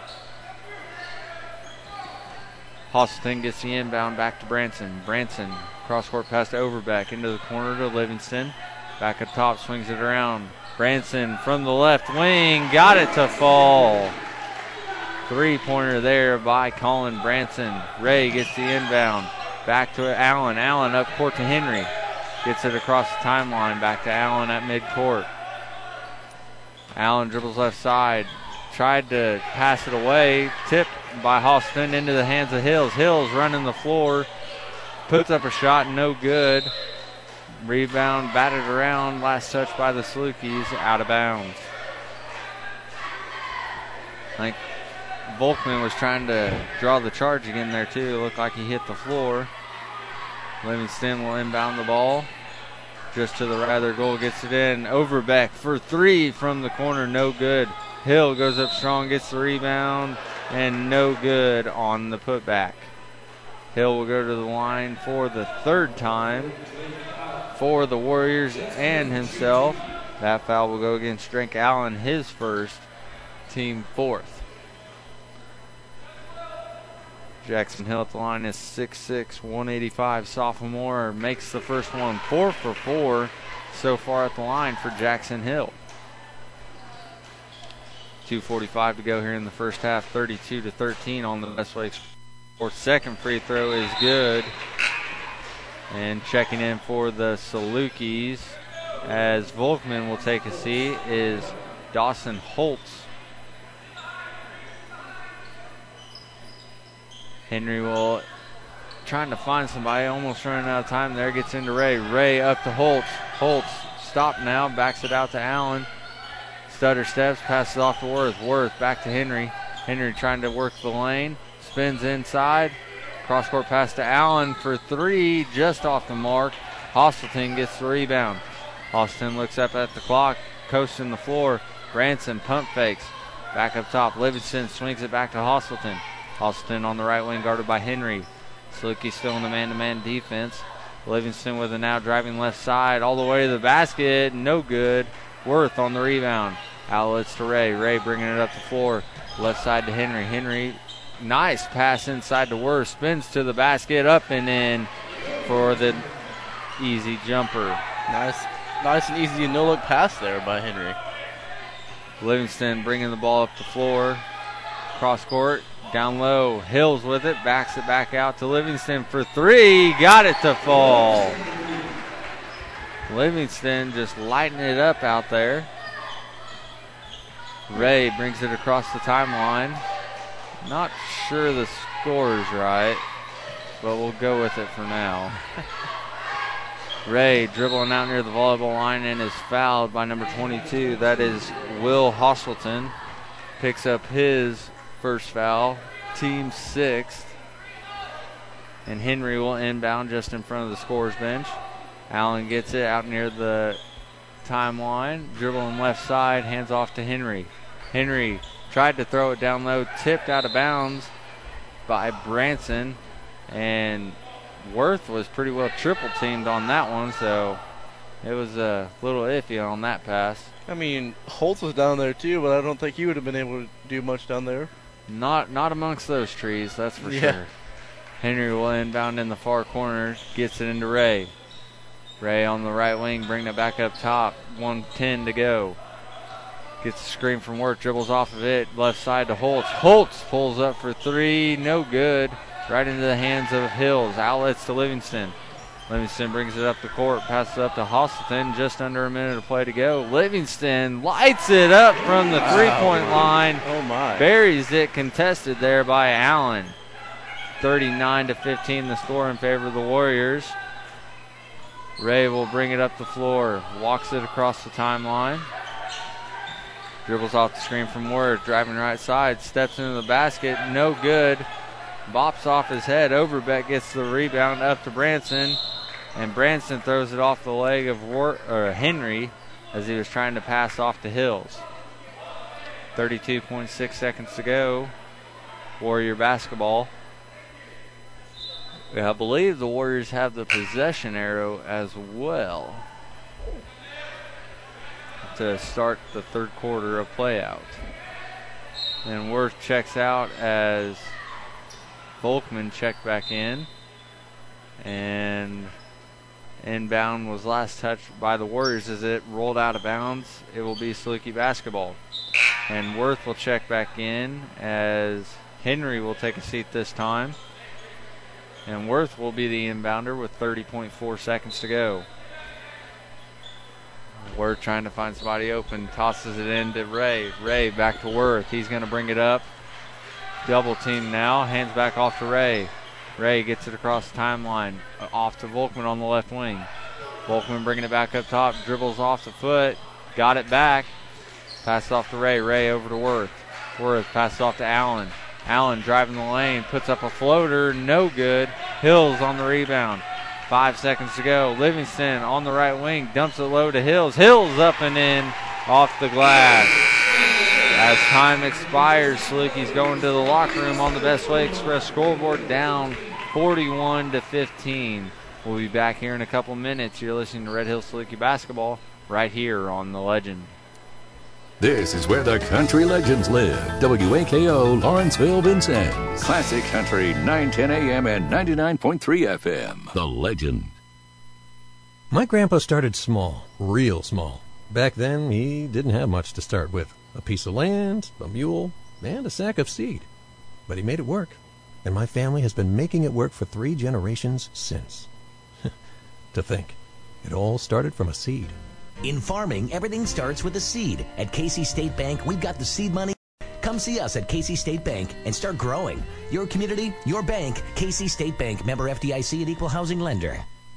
Hosselton gets the inbound back to Branson. Branson, cross-court pass to Overbeck. Into the corner to Livingston. Back at top, swings it around. Branson from the left wing. Got it to fall. 3-pointer there by Colin Branson. Ray gets the inbound. Back to Allen. Allen up court to Henry. Gets it across the timeline. Back to Allen at midcourt. Allen dribbles left side. Tried to pass it away. Tipped by Hosselton into the hands of Hills. Hills running the floor. Puts up a shot. No good. Rebound batted around. Last touch by the Salukis. Out of bounds. I think Volkman was trying to draw the charge again there too. Looked like he hit the floor. Livingston will inbound the ball. Just to the right of their goal, gets it in. Overbeck for 3 from the corner, no good. Hill goes up strong, gets the rebound, and no good on the putback. Hill will go to the line for the 3rd time for the Warriors and himself. That foul will go against Drake Allen, his first, team 4th. Jackson Hill at the line is 6'6", 185 sophomore. Makes the first one. 4 for 4 so far at the line for Jackson Hill. 2:45 to go here in the first half. 32-13 on the Westlake Sports. Second free throw is good. And checking in for the Salukis as Volkman will take a seat is Dawson Holtz. Henry will trying to find somebody, almost running out of time there, gets into Ray. Ray up to Holtz. Holtz stopped now, backs it out to Allen. Stutter steps, passes off to Worth. Worth back to Henry. Henry trying to work the lane, spins inside. Cross-court pass to Allen for 3, just off the mark. Hosselton gets the rebound. Hosselton looks up at the clock, coasting the floor. Branson pump fakes. Back up top, Livingston swings it back to Hosselton. Hosselton on the right wing, guarded by Henry. Saluki still in the man-to-man defense. Livingston with a now driving left side all the way to the basket. No good. Worth on the rebound. Outlets to Ray. Ray bringing it up the floor. Left side to Henry. Henry, nice pass inside to Worth. Spins to the basket, up and in for the easy jumper. Nice and easy no-look pass there by Henry. Livingston bringing the ball up the floor. Cross court. Down low, Hills with it, backs it back out to Livingston for 3. Got it to fall. Livingston just lighting it up out there. Ray brings it across the timeline. Not sure the score is right, but we'll go with it for now. Ray dribbling out near the volleyball line and is fouled by number 22. That is Will Hostleton. Picks up his first foul, team 6th. And Henry will inbound just in front of the scorer's bench. Allen gets it out near the timeline, dribbling left side, hands off to Henry. Henry tried to throw it down low, tipped out of bounds by Branson, and Worth was pretty well triple teamed on that one, so it was a little iffy on that pass. I mean, Holtz was down there too, but I don't think he would have been able to do much down there. Not amongst those trees, that's for sure. Henry will inbound in the far corner, gets it into Ray. Ray on the right wing, bringing it back up top. 1:10 to go. Gets a screen from Worth, dribbles off of it, left side to Holtz. Holtz pulls up for 3, no good. Right into the hands of Hills. Outlets to Livingston. Livingston brings it up the court, passes up to Hostleton. Just under a minute of play to go. Livingston lights it up from the three-point line. Oh my! Buries it, contested there by Allen. 39-15 the score in favor of the Warriors. Ray will bring it up the floor, walks it across the timeline. Dribbles off the screen from Worth, driving right side, steps into the basket, no good. Bops off his head. Overbeck gets the rebound up to Branson, and Branson throws it off the leg of Henry as he was trying to pass off to Hills. 32.6 seconds to go. Warrior basketball. I believe the Warriors have the possession arrow as well to start the third quarter of play out. And Worth checks out as Volkman checked back in. And inbound was last touched by the Warriors as it rolled out of bounds. It will be Saluki basketball. And Worth will check back in as Henry will take a seat this time. And Worth will be the inbounder with 30.4 seconds to go. Worth trying to find somebody open, tosses it into Ray. Ray back to Worth. He's going to bring it up. Double team now, hands back off to Ray. Ray gets it across the timeline, off to Volkman on the left wing. Volkman bringing it back up top, dribbles off the foot, got it back. Passes off to Ray. Ray over to Worth. Worth passes off to Allen. Allen driving the lane, puts up a floater, no good. Hills on the rebound. 5 seconds to go. Livingston on the right wing, dumps it low to Hills. Hills up and in, off the glass. As time expires, Saluki's going to the locker room on the Best Way Express scoreboard, down 41-15. We'll be back here in a couple minutes. You're listening to Red Hill Saluki basketball right here on The Legend. This is where the country legends live. WAKO Lawrenceville, Vincennes. Classic Country, 910 AM and 99.3 FM. The Legend. My grandpa started small, real small. Back then, he didn't have much to start with. A piece of land, a mule, and a sack of seed. But he made it work. And my family has been making it work for 3 generations since. To think, it all started from a seed. In farming, everything starts with a seed. At Casey State Bank, we've got the seed money. Come see us at Casey State Bank and start growing. Your community, your bank. Casey State Bank, member FDIC and equal housing lender.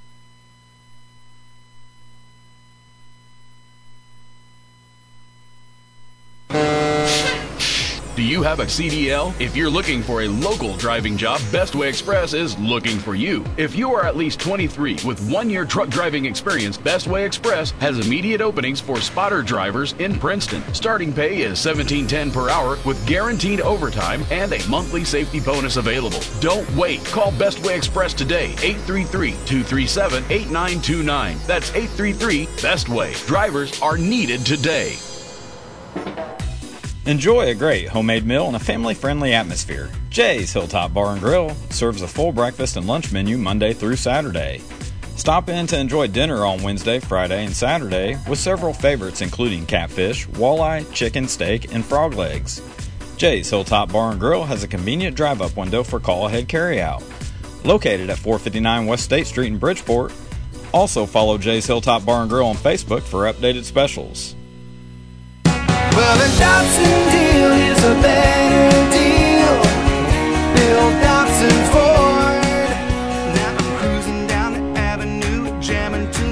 Do you have a CDL? If you're looking for a local driving job, Best Way Express is looking for you. If you are at least 23 with 1-year truck driving experience, Best Way Express has immediate openings for spotter drivers in Princeton. Starting pay is $17.10 per hour with guaranteed overtime and a monthly safety bonus available. Don't wait. Call Best Way Express today, 833-237-8929. That's 833-BEST-WAY. Drivers are needed today. Enjoy a great homemade meal in a family-friendly atmosphere. Jay's Hilltop Bar and Grill serves a full breakfast and lunch menu Monday through Saturday. Stop in to enjoy dinner on Wednesday, Friday, and Saturday with several favorites including catfish, walleye, chicken, steak, and frog legs. Jay's Hilltop Bar and Grill has a convenient drive-up window for call-ahead carryout. Located at 459 West State Street in Bridgeport. Also follow Jay's Hilltop Bar and Grill on Facebook for updated specials. Well, the Dobson deal is a better deal. Bill Dobson Ford. Now I'm cruising down the avenue, jamming to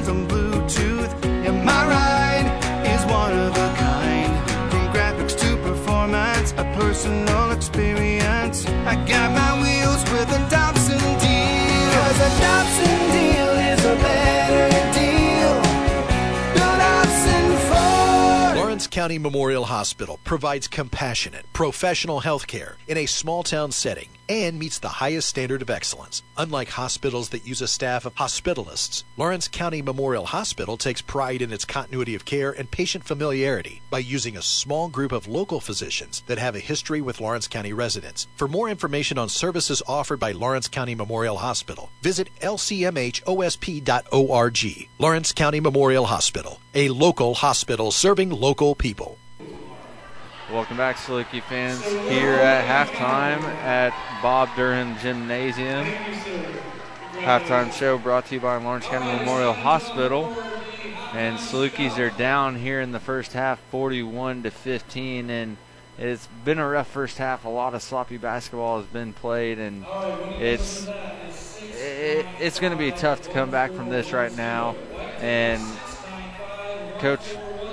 personal experience. I got my wheels with a Dobson deal. 'Cause a Dobson deal is a better deal. Bill Dobson Ford. Lawrence County Memorial Hospital provides compassionate, professional health care in a small-town setting and meets the highest standard of excellence. Unlike hospitals that use a staff of hospitalists, Lawrence County Memorial Hospital takes pride in its continuity of care and patient familiarity by using a small group of local physicians that have a history with Lawrence County residents. For more information on services offered by Lawrence County Memorial Hospital, visit lcmhosp.org. Lawrence County Memorial Hospital, a local hospital serving local people. Welcome back, Saluki fans, here at halftime at Bob Durham Gymnasium. Halftime show brought to you by Lawrence County Memorial Hospital. And Salukis are down here in the first half, 41-15, and it's been a rough first half. A lot of sloppy basketball has been played, and it's going to be tough to come back from this right now. And Coach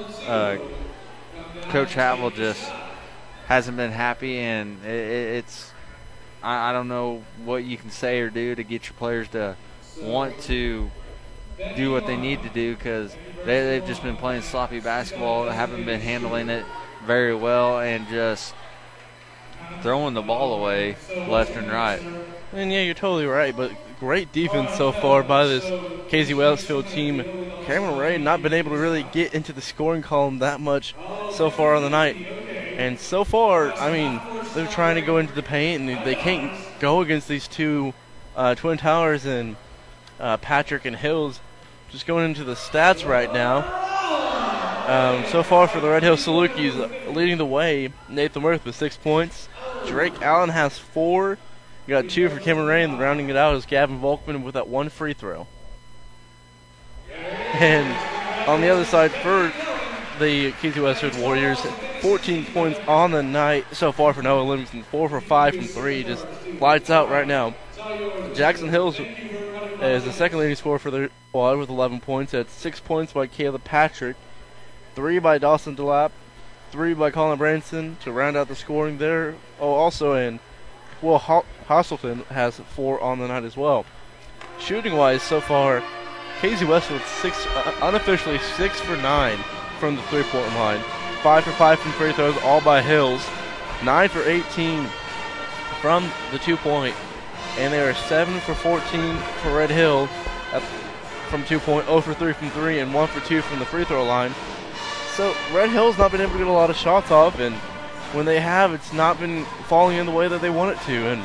Havel just hasn't been happy, and I don't know what you can say or do to get your players to want to do what they need to do, because they've just been playing sloppy basketball, haven't been handling it very well, and just throwing the ball away left and right. And yeah, you're totally right, but great defense so far by this Casey Westfield team. Cameron Ray not been able to really get into the scoring column that much so far on the night. And so far, I mean, they're trying to go into the paint, and they can't go against these two Twin Towers and Patrick and Hills. Just going into the stats right now. So far for the Red Hill Salukis, leading the way, Nathan Worth with 6 points. Drake Allen has 4. You got 2 for Cameron Ray, and rounding it out is Gavin Volkman with that 1 free throw. And on the other side for the Casey Westfield Warriors, 14 points on the night so far for Noah Livingston, 4 for 5 from 3, just lights out right now. Jackson Hills is the second leading scorer for the squad with 11 points. That's 6 points by Caleb Patrick, 3 by Dawson DeLapp, 3 by Colin Branson to round out the scoring there. Oh, also in Will Hasselton has 4 on the night as well. Shooting-wise, so far, Casey Westfield unofficially 6 for 9 from the three-point line. 5 for 5 from free throws, all by Hills. 9 for 18 from the 2-point. And they are 7 for 14 for Red Hill from 2-point, 0 for 3 from 3, and 1 for 2 from the free throw line. So Red Hill's not been able to get a lot of shots off, and when they have, it's not been falling in the way that they want it to. And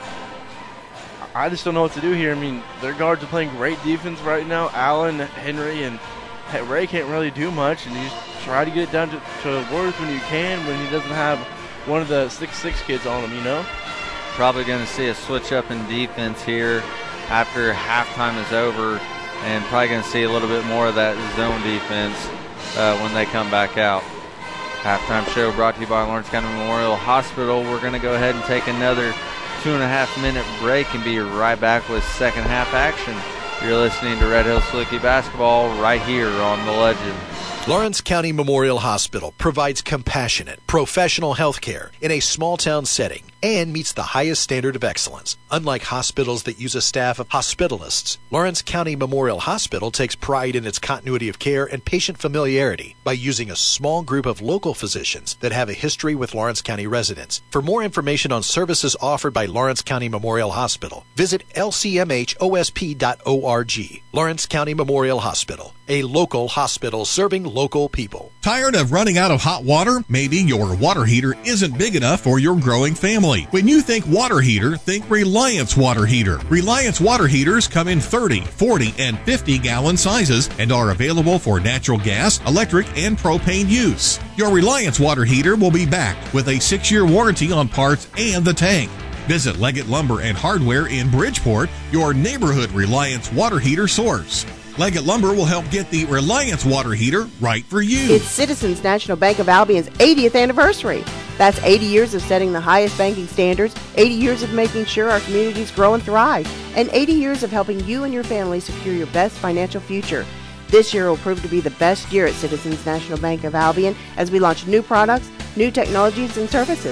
I just don't know what to do here. I mean, their guards are playing great defense right now. Allen, Henry, and Ray can't really do much, and you just try to get it down to Worth when you can, when he doesn't have one of the 6'6" kids on him, you know? Probably going to see a switch up in defense here after halftime is over, and probably going to see a little bit more of that zone defense when they come back out. Halftime show brought to you by Lawrence County Memorial Hospital. We're going to go ahead and take another 2.5-minute break and be right back with second half action. You're listening to Red Hill Saluki basketball right here on The Legend. Lawrence County Memorial Hospital provides compassionate, professional health care in a small-town setting and meets the highest standard of excellence. Unlike hospitals that use a staff of hospitalists, Lawrence County Memorial Hospital takes pride in its continuity of care and patient familiarity by using a small group of local physicians that have a history with Lawrence County residents. For more information on services offered by Lawrence County Memorial Hospital, visit lcmhosp.org. Lawrence County Memorial Hospital, a local hospital serving local people. Tired of running out of hot water? Maybe your water heater isn't big enough for your growing family. When you think water heater, think Reliance Water Heater. Reliance Water Heaters come in 30, 40, and 50-gallon sizes and are available for natural gas, electric, and propane use. Your Reliance Water Heater will be backed with a 6-year warranty on parts and the tank. Visit Leggett Lumber and Hardware in Bridgeport, your neighborhood Reliance Water Heater source. Leggett Lumber will help get the Reliance Water Heater right for you. It's Citizens National Bank of Albion's 80th anniversary. That's 80 years of setting the highest banking standards, 80 years of making sure our communities grow and thrive, and 80 years of helping you and your family secure your best financial future. This year will prove to be the best year at Citizens National Bank of Albion as we launch new products, new technologies, and services.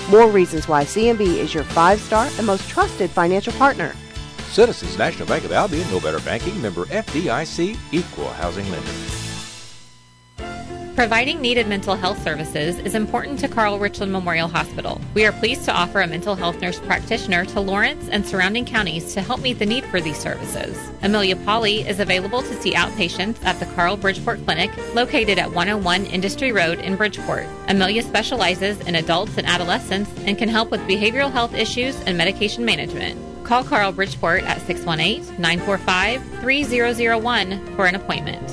More reasons why CNB is your 5-star and most trusted financial partner. Citizens National Bank of Albion, no better banking, member FDIC, equal housing lender. Providing needed mental health services is important to Carl Richland Memorial Hospital. We are pleased to offer a mental health nurse practitioner to Lawrence and surrounding counties to help meet the need for these services. Amelia Pauley is available to see outpatients at the Carl Bridgeport Clinic, located at 101 Industry Road in Bridgeport. Amelia specializes in adults and adolescents and can help with behavioral health issues and medication management. Call Carl Bridgeport at 618-945-3001 for an appointment.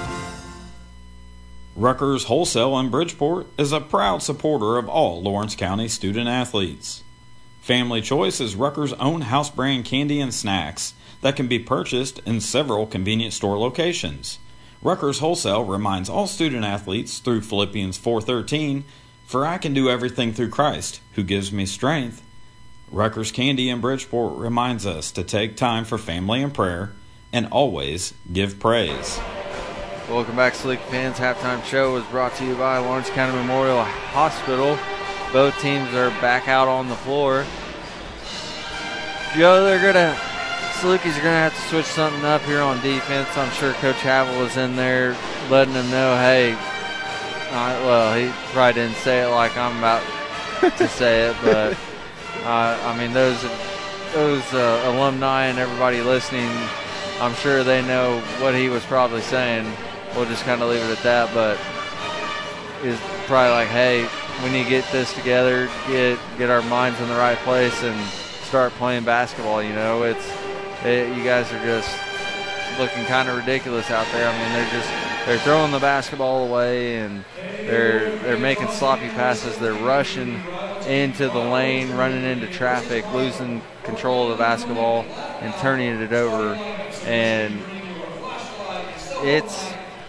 Rutgers Wholesale in Bridgeport is a proud supporter of all Lawrence County student athletes. Family Choice is Rutgers' own house brand candy and snacks that can be purchased in several convenience store locations. Rutgers Wholesale reminds all student athletes through Philippians 4:13, "For I can do everything through Christ, who gives me strength." Rutgers Candy in Bridgeport reminds us to take time for family and prayer and always give praise. Welcome back, Salukee fans. Halftime show was brought to you by Lawrence County Memorial Hospital. Both teams are back out on the floor. Joe, Salukis are gonna have to switch something up here on defense. I'm sure Coach Havel was in there letting them know, hey, well, he probably didn't say it like I'm about to say it, but I mean, those alumni and everybody listening, I'm sure they know what he was probably saying. We'll just kind of leave it at that, but is probably like, hey, we need to get this together, get our minds in the right place, and start playing basketball. You know, you guys are just looking kind of ridiculous out there. I mean, they're throwing the basketball away, and they're making sloppy passes. They're rushing into the lane, running into traffic, losing control of the basketball, and turning it over. And it's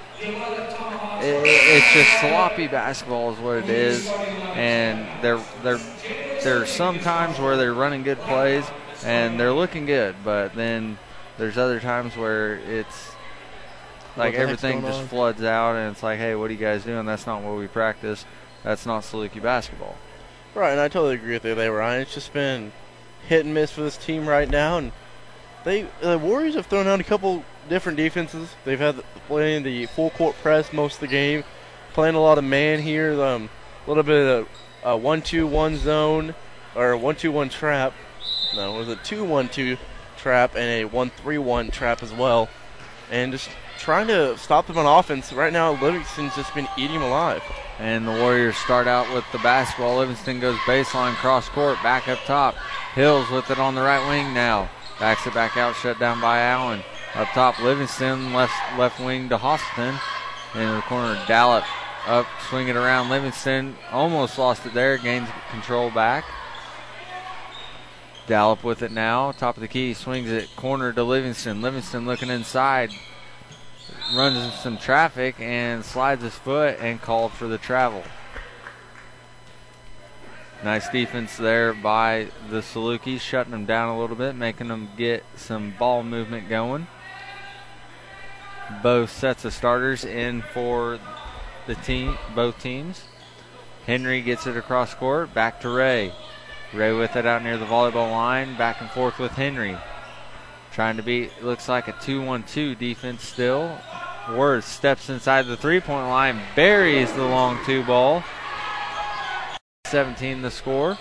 just sloppy basketball is what it is. And there's some times where they're running good plays and they're looking good, but then there's other times where it's like everything just floods out and it's like, hey, what are you guys doing? That's not what we practice. That's not Salukee basketball. Right, and I totally agree with you there, Ryan. It's just been hit and miss for this team right now, and the Warriors have thrown out a couple different defenses. They've had playing the full court press most of the game, playing a lot of man here, a little bit of a 1-2-1 zone or a 1-2-1 trap. No, it was a 2-1-2 trap and a 1-3-1 trap as well, and just trying to stop them on offense. Right now, Livingston's just been eating them alive. And the Warriors start out with the basketball. Livingston goes baseline, cross court, back up top. Hills with it on the right wing now. Backs it back out, shut down by Allen. Up top, Livingston, left wing to Hoston. In the corner, Dallop up, swing it around. Livingston almost lost it there, gains control back. Dallop with it now, top of the key, swings it, corner to Livingston. Livingston looking inside, runs into some traffic and slides his foot and called for the travel. Nice defense there by the Salukis, shutting them down a little bit, making them get some ball movement going. Both sets of starters in for both teams. Henry gets it across court, back to Ray. Ray with it out near the volleyball line, back and forth with Henry. Trying to beat, looks like a 2-1-2 defense still. Worth steps inside the three-point line, buries the long two ball. 17 the score.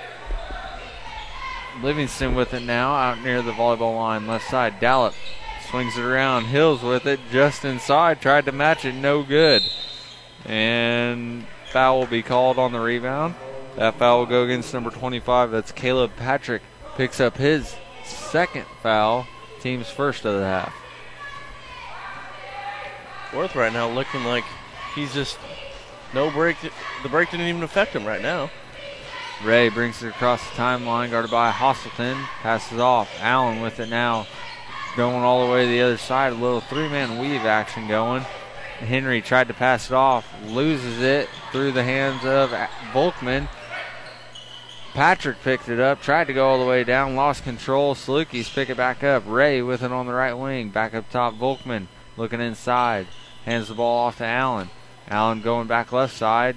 Livingston with it now out near the volleyball line, left side. Dallop swings it around. Hills with it just inside, tried to match it, no good. And foul will be called on the rebound. That foul will go against number 25. That's Caleb Patrick. Picks up his second foul, team's first of the half. Worth right now looking like he's just no break. The break didn't even affect him right now. Ray brings it across the timeline, guarded by Hostleton. Passes off. Allen with it now, going all the way to the other side. A little three-man weave action going. Henry tried to pass it off, loses it through the hands of Volkman. Patrick picked it up, tried to go all the way down, lost control. Salukis pick it back up. Ray with it on the right wing. Back up top, Volkman looking inside. Hands the ball off to Allen. Allen going back left side.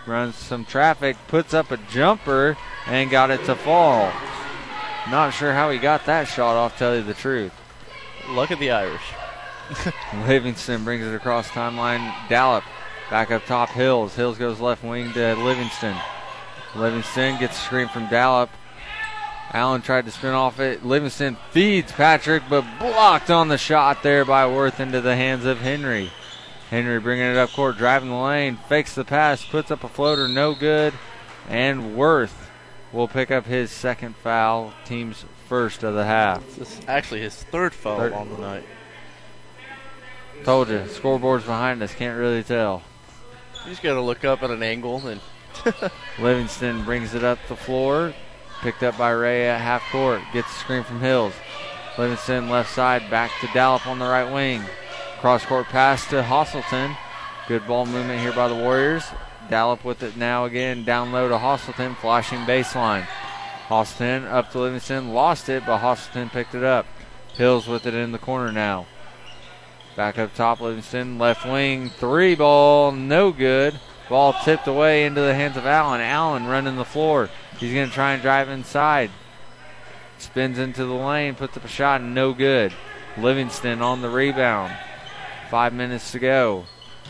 runs some traffic, puts up a jumper, and got it to fall. Not sure how he got that shot off, tell you the truth. Luck of the Irish. Livingston brings it across timeline. Dallop back up top. Hills. Hills goes left wing to Livingston. Livingston gets a screen from Dallop. Allen tried to spin off it. Livingston feeds Patrick, but blocked on the shot there by Worth into the hands of Henry. Henry bringing it up court, driving the lane, fakes the pass, puts up a floater, no good. And Worth will pick up his second foul, team's first of the half. This is actually his third foul on the night. Told you, scoreboard's behind us, can't really tell. You just got to look up at an angle. And Livingston brings it up the floor, picked up by Ray at half court, gets a screen from Hills. Livingston left side, back to Dallop on the right wing. Cross-court pass to Hostleton. Good ball movement here by the Warriors. Dallop with it now again, down low to Hostleton, flashing baseline. Hostleton up to Livingston, lost it, but Hostleton picked it up. Hills with it in the corner now. Back up top, Livingston, left wing, three ball, no good. Ball tipped away into the hands of Allen. Allen running the floor. He's going to try and drive inside. Spins into the lane, puts up a shot, no good. Livingston on the rebound. 5 minutes to go.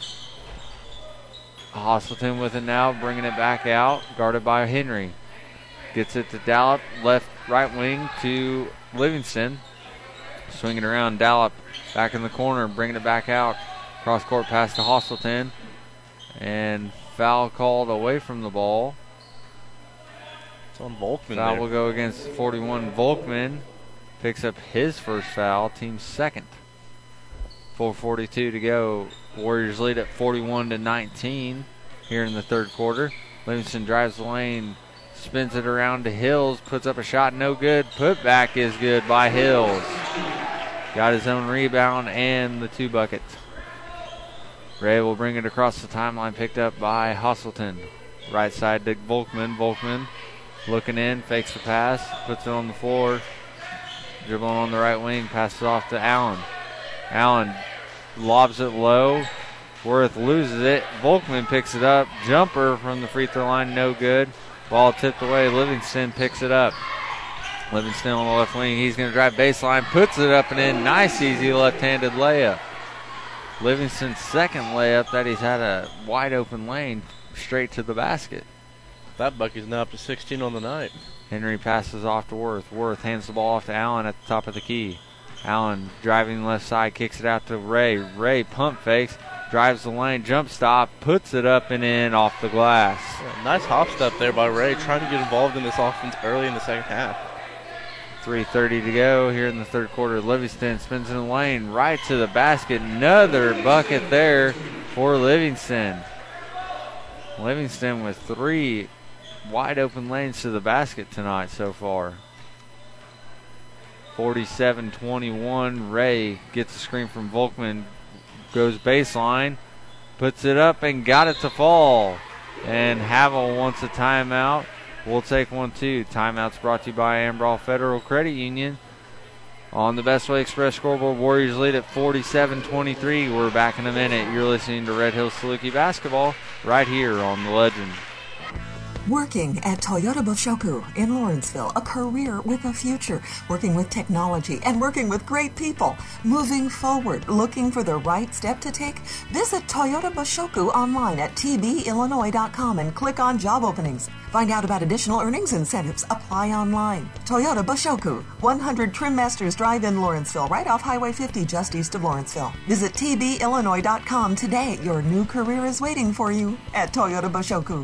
Hostleton with it now, bringing it back out, guarded by Henry. Gets it to Dallop, right wing to Livingston. Swinging around, Dallop back in the corner, bringing it back out. Cross-court pass to Hostleton. And foul called away from the ball. It's on Volkman. Foul there. will go against 41 Volkman. Picks up his first foul, team's second. 4:42 to go. Warriors lead at 41-19 here in the third quarter. Livingston drives the lane, spins it around to Hills, puts up a shot, no good. Putback is good by Hills. Got his own rebound and the 2 buckets. Ray will bring it across the timeline, picked up by Hostleton. Right side to Volkman. Volkman looking in, fakes the pass, puts it on the floor. Dribbling on the right wing, passes off to Allen. Allen lobs it low. Worth loses it. Volkman picks it up. Jumper from the free throw line, no good. Ball tipped away. Livingston picks it up. Livingston on the left wing. He's going to drive baseline, puts it up and in. Nice, easy left-handed layup. Livingston's second layup that he's had a wide open lane straight to the basket. That bucket's now up to 16 on the night. Henry passes off to Worth. Worth hands the ball off to Allen at the top of the key. Allen driving left side, kicks it out to Ray. Ray pump fakes, drives the lane, jump stop, puts it up and in off the glass. Yeah, nice hop step there by Ray, trying to get involved in this offense early in the second half. 3:30 to go here in the third quarter. Livingston spins in the lane, right to the basket. Another bucket there for Livingston. Livingston with 3 wide open lanes to the basket tonight so far. 47-21. Ray gets a screen from Volkman, goes baseline, puts it up and got it to fall. And Havel wants a timeout. We'll take one too. Timeout's brought to you by Ambrol Federal Credit Union. On the Best Way Express scoreboard, Warriors lead at 47-23. We're back in a minute. You're listening to Red Hills Saluki basketball right here on The Legend. Working at Toyota Boshoku in Lawrenceville, a career with a future, working with technology and working with great people, moving forward, looking for the right step to take? Visit Toyota Boshoku online at tbillinois.com and click on job openings. Find out about additional earnings incentives. Apply online. Toyota Boshoku, 100 Trim Masters Drive in Lawrenceville, right off Highway 50 just east of Lawrenceville. Visit tbillinois.com today. Your new career is waiting for you at Toyota Boshoku.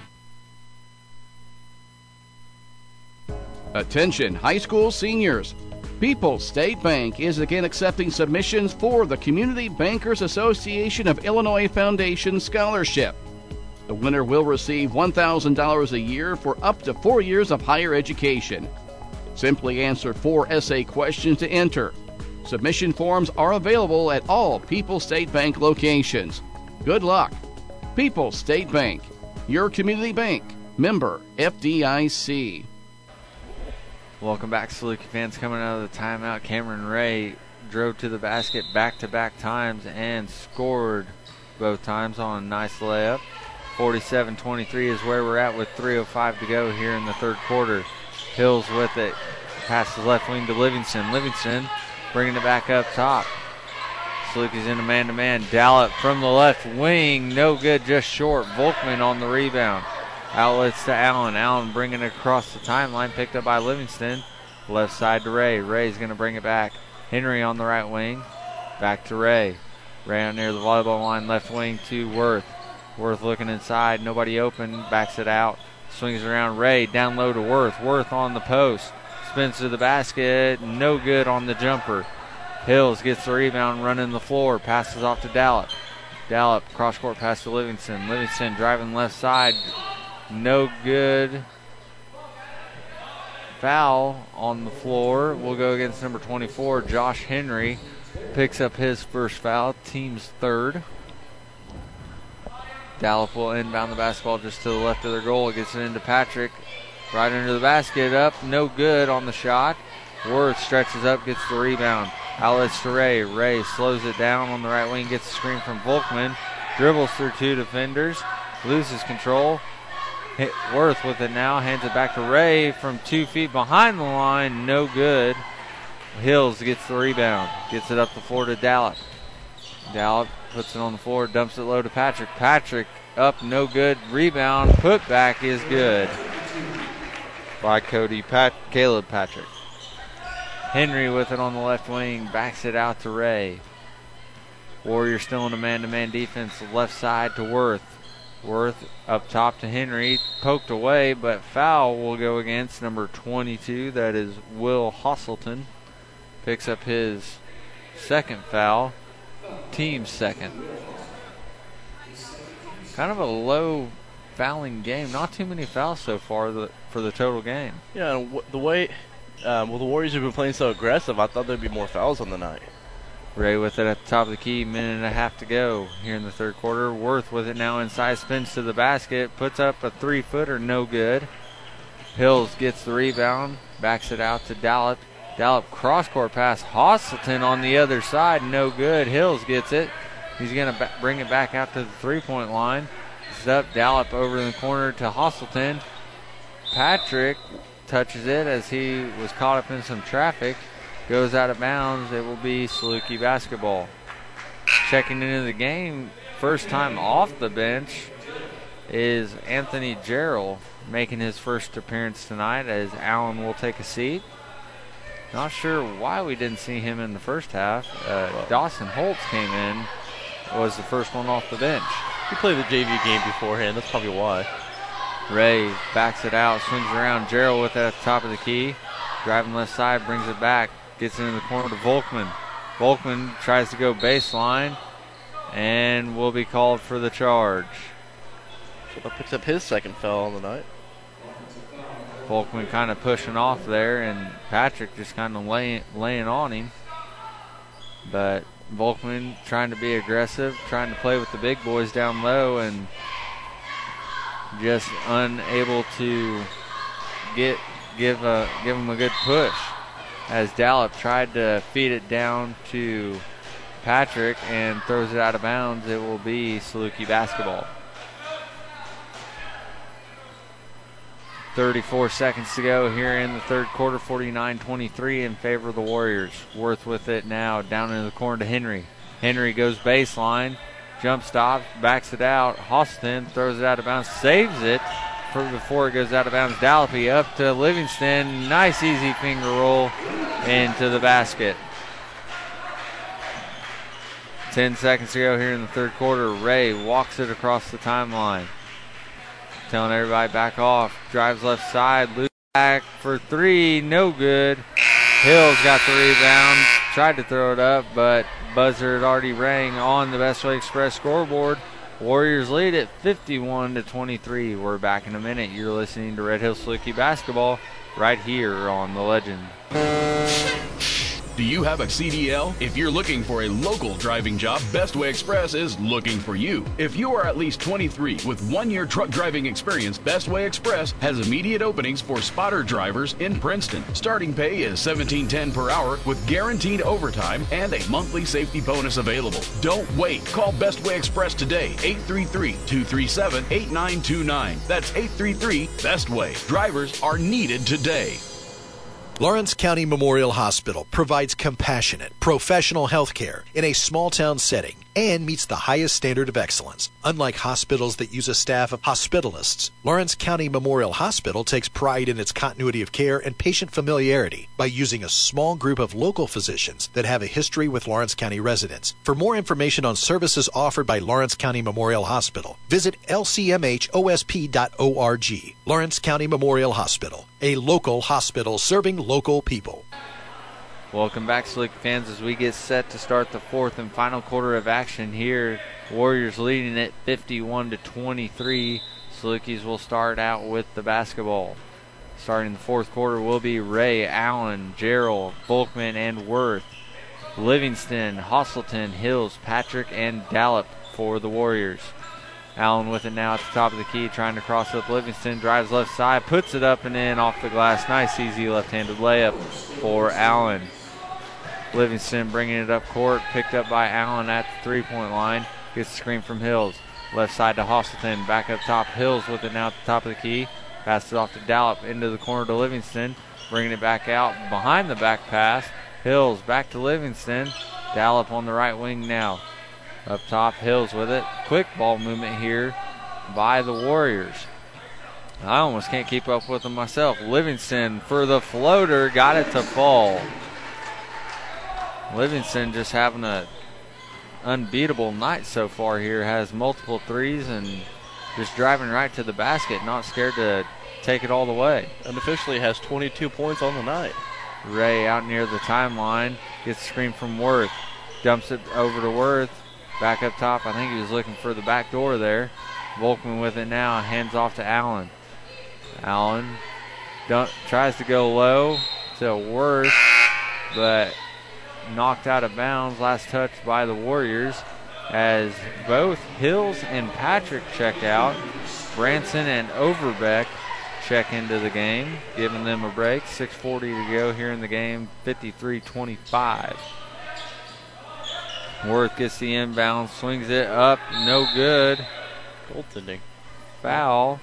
Attention high school seniors. People's State Bank is again accepting submissions for the Community Bankers Association of Illinois Foundation Scholarship. The winner will receive $1,000 a year for up to 4 years of higher education. Simply answer 4 essay questions to enter. Submission forms are available at all People's State Bank locations. Good luck. People's State Bank, your community bank. Member FDIC. Welcome back, Saluki fans. Coming out of the timeout, Cameron Ray drove to the basket back-to-back times and scored both times on a nice layup. 47-23 is where we're at with 3:05 to go here in the third quarter. Hills with it. Passes left wing to Livingston. Livingston bringing it back up top. Salukis in a man-to-man. Dallop from the left wing. No good, just short. Volkman on the rebound. Outlets to Allen. Allen bringing it across the timeline. Picked up by Livingston. Left side to Ray. Ray's going to bring it back. Henry on the right wing. Back to Ray. Ray out near the volleyball line. Left wing to Worth. Worth looking inside. Nobody open. Backs it out. Swings around Ray. Down low to Worth. Worth on the post. Spins to the basket. No good on the jumper. Hills gets the rebound, running the floor. Passes off to Dallop. Dallop, cross-court pass to Livingston. Livingston driving left side. No good. Foul on the floor. We'll go against number 24, Josh Henry. Picks up his first foul, team's third. Dallop will inbound the basketball just to the left of their goal. Gets it into Patrick. Right under the basket, up. No good on the shot. Worth stretches up, gets the rebound. Outlets to Ray. Ray slows it down on the right wing, gets the screen from Volkman. Dribbles through two defenders. Loses control. Worth with it now. Hands it back to Ray from 2 feet behind the line. No good. Hills gets the rebound. Gets it up the floor to Dallop. Dallop puts it on the floor. Dumps it low to Patrick. Patrick up. No good. Rebound. Put back is good by Caleb Patrick. Henry with it on the left wing. Backs it out to Ray. Warriors still in a man-to-man defense. Left side to Worth. Worth up top to Henry. Poked away, but foul will go against number 22. That is Will Hostleton. Picks up his second foul. Team's second. Kind of a low fouling game. Not too many fouls so far for the total game. Yeah, and the way the Warriors have been playing so aggressive, I thought there'd be more fouls on the night. Ray with it at the top of the key. Minute and a half to go here in the third quarter. Worth with it now inside. Spins to the basket. Puts up a three-footer. No good. Hills gets the rebound. Backs it out to Dallop. Dallop cross-court pass. Hostleton on the other side. No good. Hills gets it. He's going to bring it back out to the three-point line. It's up. Dallop over in the corner to Hostleton. Patrick touches it as he was caught up in some traffic. Goes out of bounds. It will be Saluki basketball. Checking into the game, first time off the bench, is Anthony Jarrell, making his first appearance tonight as Allen will take a seat. Not sure why we didn't see him in the first half. Dawson Holtz came in, was the first one off the bench. He played the JV game beforehand. That's probably why. Ray backs it out, swings around. Jarrell with it at the top of the key. Driving left side, brings it back. Gets into the corner to Volkman. Volkman tries to go baseline and will be called for the charge. So that picks up his second foul on the night. Volkman kind of pushing off there, and Patrick just kind of laying on him. But Volkman trying to be aggressive, trying to play with the big boys down low, and just unable to give him a good push. As Dallop tried to feed it down to Patrick and throws it out of bounds, it will be Saluki basketball. 34 seconds to go here in the third quarter, 49-23 in favor of the Warriors. Worth with it now, down in the corner to Henry. Henry goes baseline, jump stop, backs it out. Hostleton throws it out of bounds, saves it before it goes out of bounds. Dallopy up to Livingston. Nice easy finger roll into the basket. 10 seconds to go here in the third quarter. Ray walks it across the timeline. Telling everybody back off. Drives left side. Loose back for three. No good. Hills got the rebound. Tried to throw it up, but buzzer had already rang on the Best Way Express scoreboard. Warriors lead at 51-23. We're back in a minute. You're listening to Red Hill Saluki basketball right here on The Legend. Do you have a CDL? If you're looking for a local driving job, Bestway Express is looking for you. If you are at least 23 with 1 year truck driving experience, Bestway Express has immediate openings for spotter drivers in Princeton. Starting pay is $17.10 per hour with guaranteed overtime and a monthly safety bonus available. Don't wait. Call Bestway Express today, 833-237-8929. That's 833-BESTWAY. Drivers are needed today. Lawrence County Memorial Hospital provides compassionate, professional health care in a small-town setting and meets the highest standard of excellence. Unlike hospitals that use a staff of hospitalists, Lawrence County Memorial Hospital takes pride in its continuity of care and patient familiarity by using a small group of local physicians that have a history with Lawrence County residents. For more information on services offered by Lawrence County Memorial Hospital, visit lcmhosp.org. Lawrence County Memorial Hospital, a local hospital serving local people. Welcome back, Saluki fans, as we get set to start the fourth and final quarter of action here. Warriors leading it 51-23. Salukis will start out with the basketball. Starting the fourth quarter will be Ray, Allen, Gerald, Volkman, and Worth. Livingston, Hostleton, Hills, Patrick, and Dallop for the Warriors. Allen with it now at the top of the key, trying to cross up Livingston, drives left side, puts it up and in off the glass. Nice, easy left-handed layup for Allen. Livingston bringing it up court, picked up by Allen at the three-point line. Gets the screen from Hills. Left side to Hostleton, back up top. Hills with it now at the top of the key. Passes it off to Dallop, into the corner to Livingston. Bringing it back out behind the back pass. Hills back to Livingston. Dallop on the right wing now. Up top, Hills with it. Quick ball movement here by the Warriors. I almost can't keep up with them myself. Livingston for the floater, got it to fall. Livingston just having an unbeatable night so far here. Has multiple threes and just driving right to the basket, not scared to take it all the way. Unofficially has 22 points on the night. Ray out near the timeline, gets the screen from Worth. Dumps it over to Worth. Back up top, I think he was looking for the back door there. Volkman with it now, hands off to Allen. Allen tries to go low to Worth, but knocked out of bounds. Last touch by the Warriors as both Hills and Patrick check out. Branson and Overbeck check into the game, giving them a break. 6:40 to go here in the game, 53-25. Worth gets the inbound, swings it up, no good. Goaltending. Foul.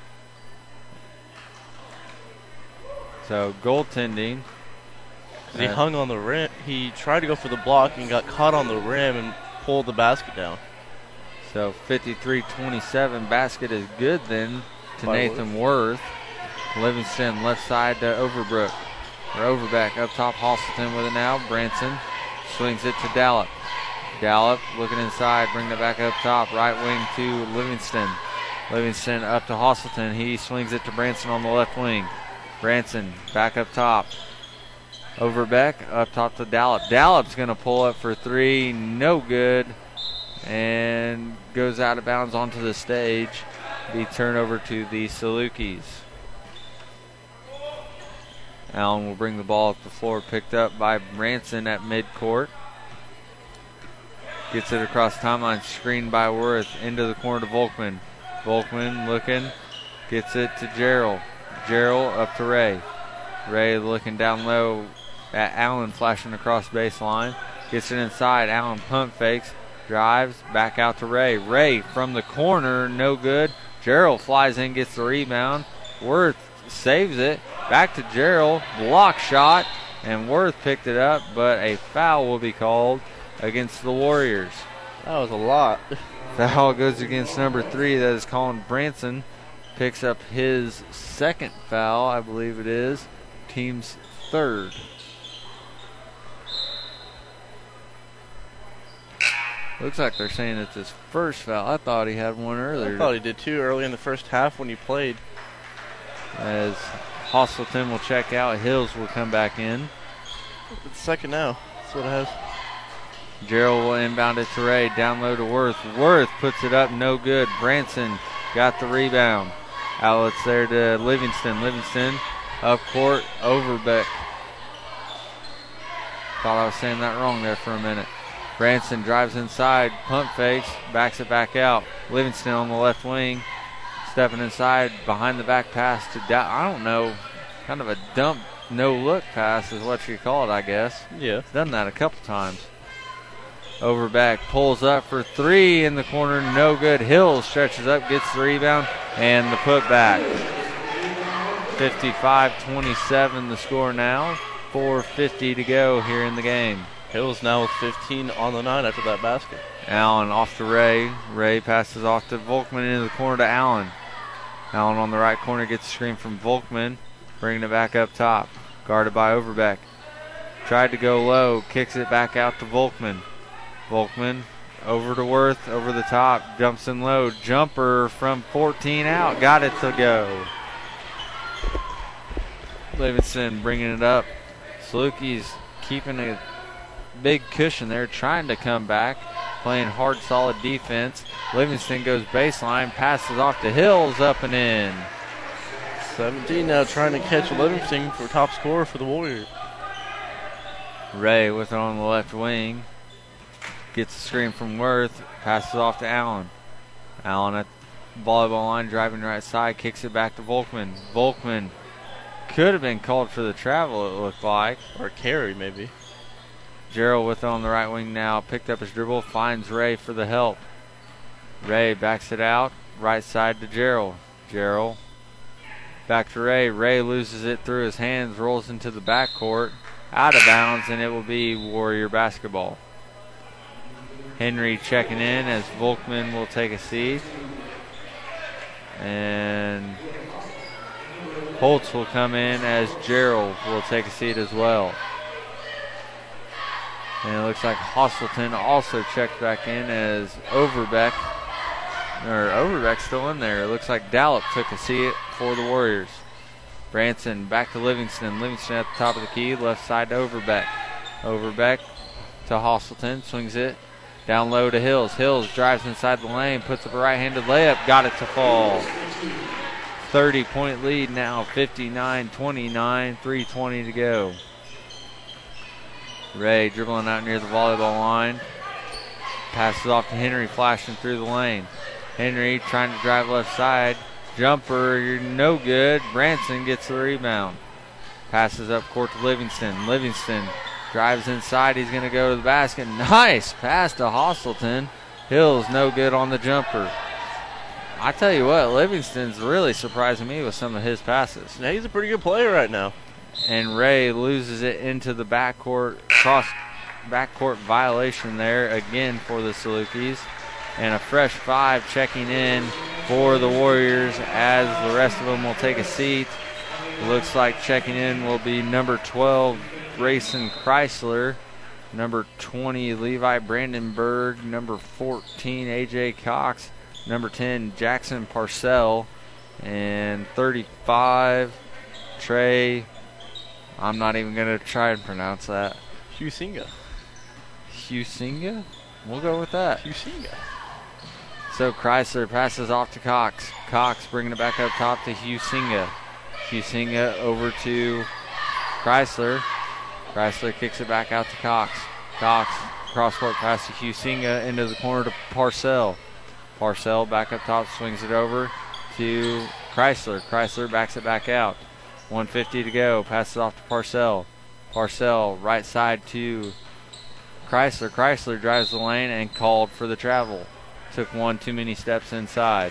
So goaltending. He hung on the rim. He tried to go for the block and got caught on the rim and pulled the basket down. So 53-27. Basket is good then to Nathan Worth. Livingston left side to Overbeck up top. Hostleton with it now. Branson swings it to Dallop. Dallop looking inside, bringing it back up top. Right wing to Livingston. Livingston up to Hostleton. He swings it to Branson on the left wing. Branson back up top. Overbeck up top to Dallop. Dallop's going to pull up for three. No good. And goes out of bounds onto the stage. The turnover to the Salukis. Allen will bring the ball up the floor. Picked up by Branson at midcourt. Gets it across the timeline. Screened by Worth. Into the corner to Volkman. Volkman looking. Gets it to Gerald. Gerald up to Ray. Ray looking down low at Allen, flashing across baseline. Gets it inside. Allen pump fakes. Drives back out to Ray. Ray from the corner. No good. Gerald flies in, gets the rebound. Worth saves it. Back to Gerald. Block shot. And Worth picked it up, but a foul will be called against the Warriors. That was a lot. Foul goes against number 3. That is Colin Branson. Picks up his second foul, I believe it is. Team's third. Looks like they're saying it's his first foul. I thought he had one earlier. I thought he did too early in the first half when he played. As Hostleton will check out, Hills will come back in. It's second now. That's what it has. Gerald will inbound it to Ray. Down low to Worth. Worth puts it up, no good. Branson got the rebound. Outlets there to Livingston. Livingston up court, Overbeck. Thought I was saying that wrong there for a minute. Branson drives inside, pump fakes, backs it back out. Livingston on the left wing, stepping inside, behind the back pass to I don't know, kind of a dump, no-look pass is what you call it, I guess. Yeah. Done that a couple times. Overbeck pulls up for three in the corner, no good. Hills stretches up, gets the rebound, and the putback. 55-27 the score now. 4:50 to go here in the game. Hills now with 15 on the night after that basket. Allen off to Ray. Ray passes off to Volkman into the corner to Allen. Allen on the right corner gets a screen from Volkman, bringing it back up top. Guarded by Overbeck. Tried to go low, kicks it back out to Volkman. Volkman over to Worth, over the top, jumps in low. Jumper from 14 out, got it to go. Livingston bringing it up. Salukis keeping a big cushion there, trying to come back, playing hard, solid defense. Livingston goes baseline, passes off to Hills, up and in. 17 now trying to catch Livingston for top scorer for the Warriors. Ray with it on the left wing. Gets a screen from Worth, passes off to Allen. Allen at the volleyball line, driving right side, kicks it back to Volkman. Volkman could have been called for the travel, it looked like. Or carry, maybe. Gerald with it on the right wing now, picked up his dribble, finds Ray for the help. Ray backs it out, right side to Gerald. Gerald back to Ray. Ray loses it through his hands, rolls into the backcourt, out of bounds, and it will be Warrior basketball. Henry checking in as Volkman will take a seat. And Holtz will come in as Gerald will take a seat as well. And it looks like Hostleton also checked back in as Overbeck. Overbeck's still in there. It looks like Dallop took a seat for the Warriors. Branson back to Livingston. Livingston at the top of the key, left side to Overbeck. Overbeck to Hostleton, swings it down low to Hills. Hills drives inside the lane, puts up a right-handed layup, got it to fall. 30-point lead now, 59-29, 3:20 to go. Ray dribbling out near the volleyball line. Passes off to Henry, flashing through the lane. Henry trying to drive left side. Jumper, you're no good. Branson gets the rebound. Passes up court to Livingston. Livingston drives inside. He's going to go to the basket. Nice pass to Hostleton. Hills no good on the jumper. I tell you what, Livingston's really surprising me with some of his passes. Now he's a pretty good player right now. And Ray loses it into the backcourt, backcourt violation there again for the Salukis. And a fresh five checking in for the Warriors as the rest of them will take a seat. It looks like checking in will be number 12, Grayson Chrysler, number 20, Levi Brandenburg, number 14, A.J. Cox, number 10, Jackson Parcell, and 35, Trey, I'm not even going to try and pronounce that. Huizinga. Huizinga? We'll go with that. Huizinga. So Chrysler passes off to Cox. Cox bringing it back up top to Huizinga. Huizinga over to Chrysler. Chrysler kicks it back out to Cox. Cox, cross-court pass to Huizinga into the corner to Parcell. Parcell back up top, swings it over to Chrysler. Chrysler backs it back out. 1:50 to go. Passes off to Parcell. Parcell right side to Chrysler. Chrysler drives the lane and called for the travel. Took one too many steps inside.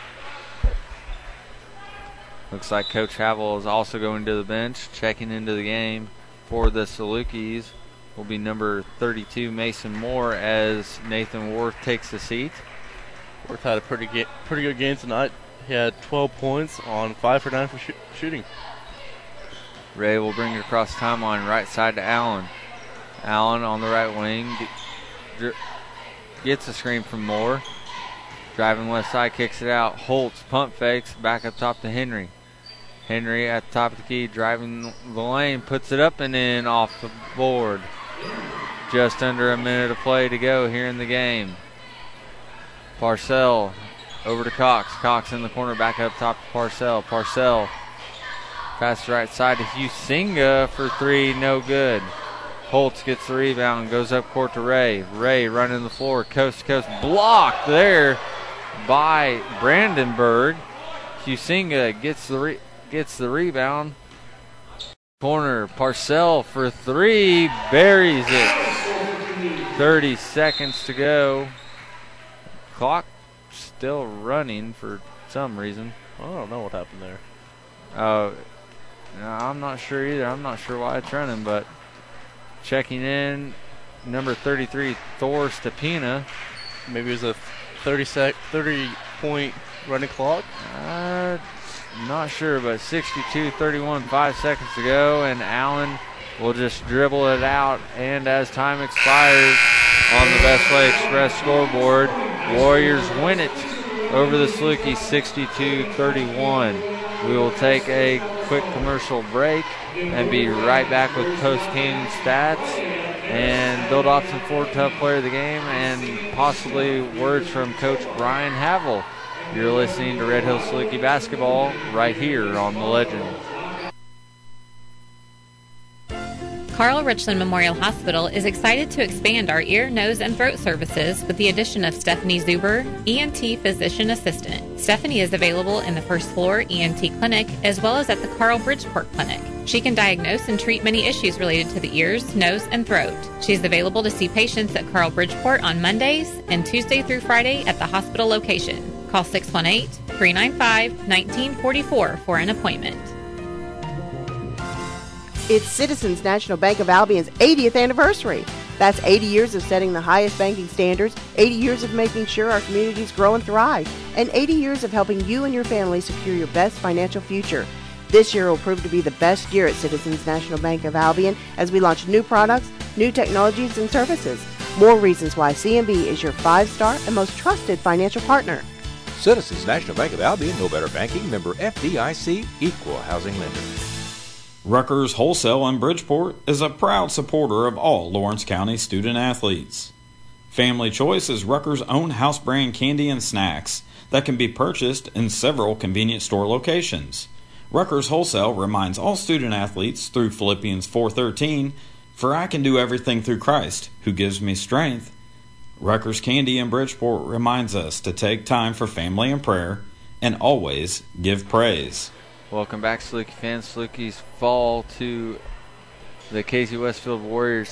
Looks like Coach Havel is also going to the bench. Checking into the game for the Salukis will be number 32, Mason Moore, as Nathan Worth takes the seat. Worth had a pretty good game tonight. He had 12 points on 5 for 9 for shooting. Ray will bring it across the timeline, right side to Allen. Allen on the right wing gets a screen from Moore. Driving left side, kicks it out. Holtz pump fakes, back up top to Henry. Henry at the top of the key, driving the lane, puts it up and in off the board. Just under a minute of play to go here in the game. Parcell over to Cox. Cox in the corner, back up top to Parcell. Parcell passes right side to Huizinga for three, no good. Holtz gets the rebound, goes up court to Ray. Ray running the floor, coast to coast, blocked there by Brandenburg. Husinga gets the rebound. Corner, Parcell for three, buries it. 30 seconds to go. Clock still running for some reason. I don't know what happened there. I'm not sure either. I'm not sure why it's running, but checking in, number 33, Thor Stepina. Maybe it was a 30-point running clock? Not sure, but 62-31, 5 seconds to go, and Allen will just dribble it out. And as time expires on the Best Way Express scoreboard, Warriors win it over the Salukis 62-31. We will take a quick commercial break and be right back with post-game stats and Bill Dobson Ford Tough Player of the Game and possibly words from Coach Brian Havel. You're listening to Red Hill Saluki basketball right here on The Legend. Carl Richland Memorial Hospital is excited to expand our ear, nose, and throat services with the addition of Stephanie Zuber, ENT Physician Assistant. Stephanie is available in the first floor ENT clinic as well as at the Carl Bridgeport Clinic. She can diagnose and treat many issues related to the ears, nose, and throat. She is available to see patients at Carl Bridgeport on Mondays and Tuesday through Friday at the hospital location. Call 618-395-1944 for an appointment. It's Citizens National Bank of Albion's 80th anniversary. That's 80 years of setting the highest banking standards, 80 years of making sure our communities grow and thrive, and 80 years of helping you and your family secure your best financial future. This year will prove to be the best year at Citizens National Bank of Albion as we launch new products, new technologies, and services. More reasons why CNB is your 5-star and most trusted financial partner. Citizens National Bank of Albion, no better banking, member FDIC, equal housing lender. Rutgers Wholesale in Bridgeport is a proud supporter of all Lawrence County student athletes. Family Choice is Rutgers' own house brand candy and snacks that can be purchased in several convenience store locations. Rutgers Wholesale reminds all student athletes through Philippians 4:13, "For I can do everything through Christ, who gives me strength." Rutgers Candy in Bridgeport reminds us to take time for family and prayer and always give praise. Welcome back, Saluki fans. Salukis fall to the Casey Westfield Warriors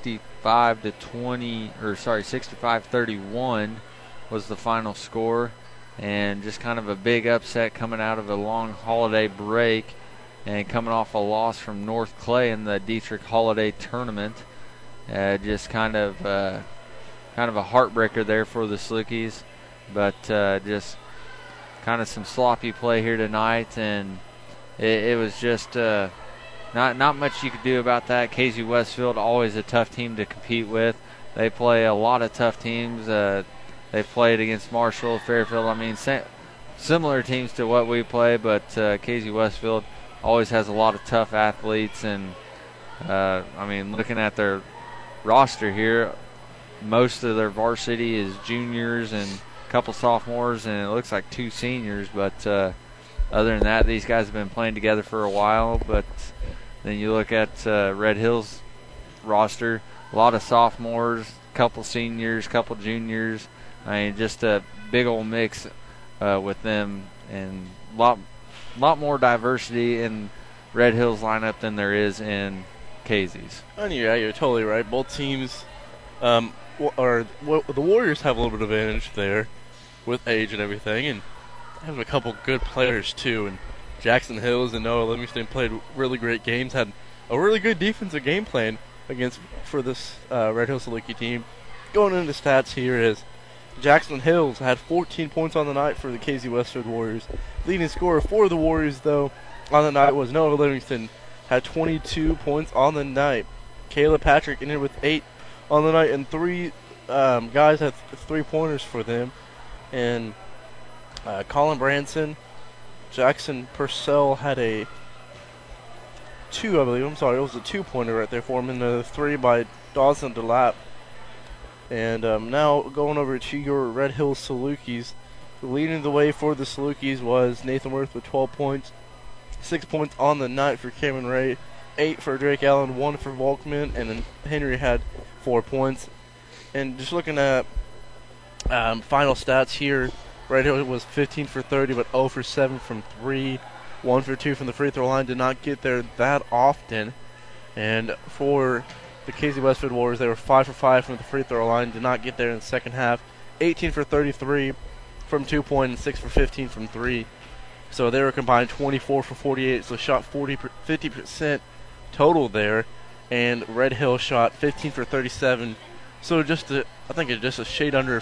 65-31 was the final score, and just kind of a big upset coming out of a long holiday break and coming off a loss from North Clay in the Dietrich Holiday Tournament. Just kind of a heartbreaker there for the Salukis, but just kind of some sloppy play here tonight, and it was just not much you could do about that. Casey Westfield, always a tough team to compete with. They play a lot of tough teams. They played against Marshall, Fairfield. I mean, similar teams to what we play, but Casey Westfield always has a lot of tough athletes. And, looking at their roster here, most of their varsity is juniors and a couple sophomores, and it looks like 2 seniors. But other than that, these guys have been playing together for a while. But then you look at Red Hills roster, a lot of sophomores, couple seniors, couple juniors. I mean, just a big old mix with them, and a lot more diversity in Red Hills lineup than there is in Casey's. And yeah, you're totally right. Both teams, the Warriors have a little bit of advantage there with age and everything, and have a couple good players too. And Jackson Hills and Noah Livingston played really great games, had a really good defensive game plan for this Red Hill Saluki team. Going into stats here is Jackson Hills had 14 points on the night for the Casey Westfield Warriors. Leading scorer for the Warriors, though, on the night was Noah Livingston, had 22 points on the night. Caleb Patrick ended with 8 on the night, and 3 guys had 3-pointers for them. And Colin Branson, Jackson Purcell had a 2, I believe. I'm sorry, it was a 2-pointer right there for him, and a 3 by Dawson DeLapp. And now going over to your Red Hills Salukis. Leading the way for the Salukis was Nathan Worth with 12 points. 6 points on the night for Cameron Ray. 8 for Drake Allen, 1 for Volkman, and then Henry had 4 points. And just looking at final stats here, Red Hill was 15 for 30, but 0 for 7 from 3, 1 for 2 from the free throw line. Did not get there that often. And for the Casey Westfield Warriors, they were 5 for 5 from the free throw line. Did not get there in the second half. 18 for 33 from 2-point and 6 for 15 from 3. So they were combined 24 for 48, so shot 50% total there. And Red Hill shot 15 for 37. So I think it's just a shade under,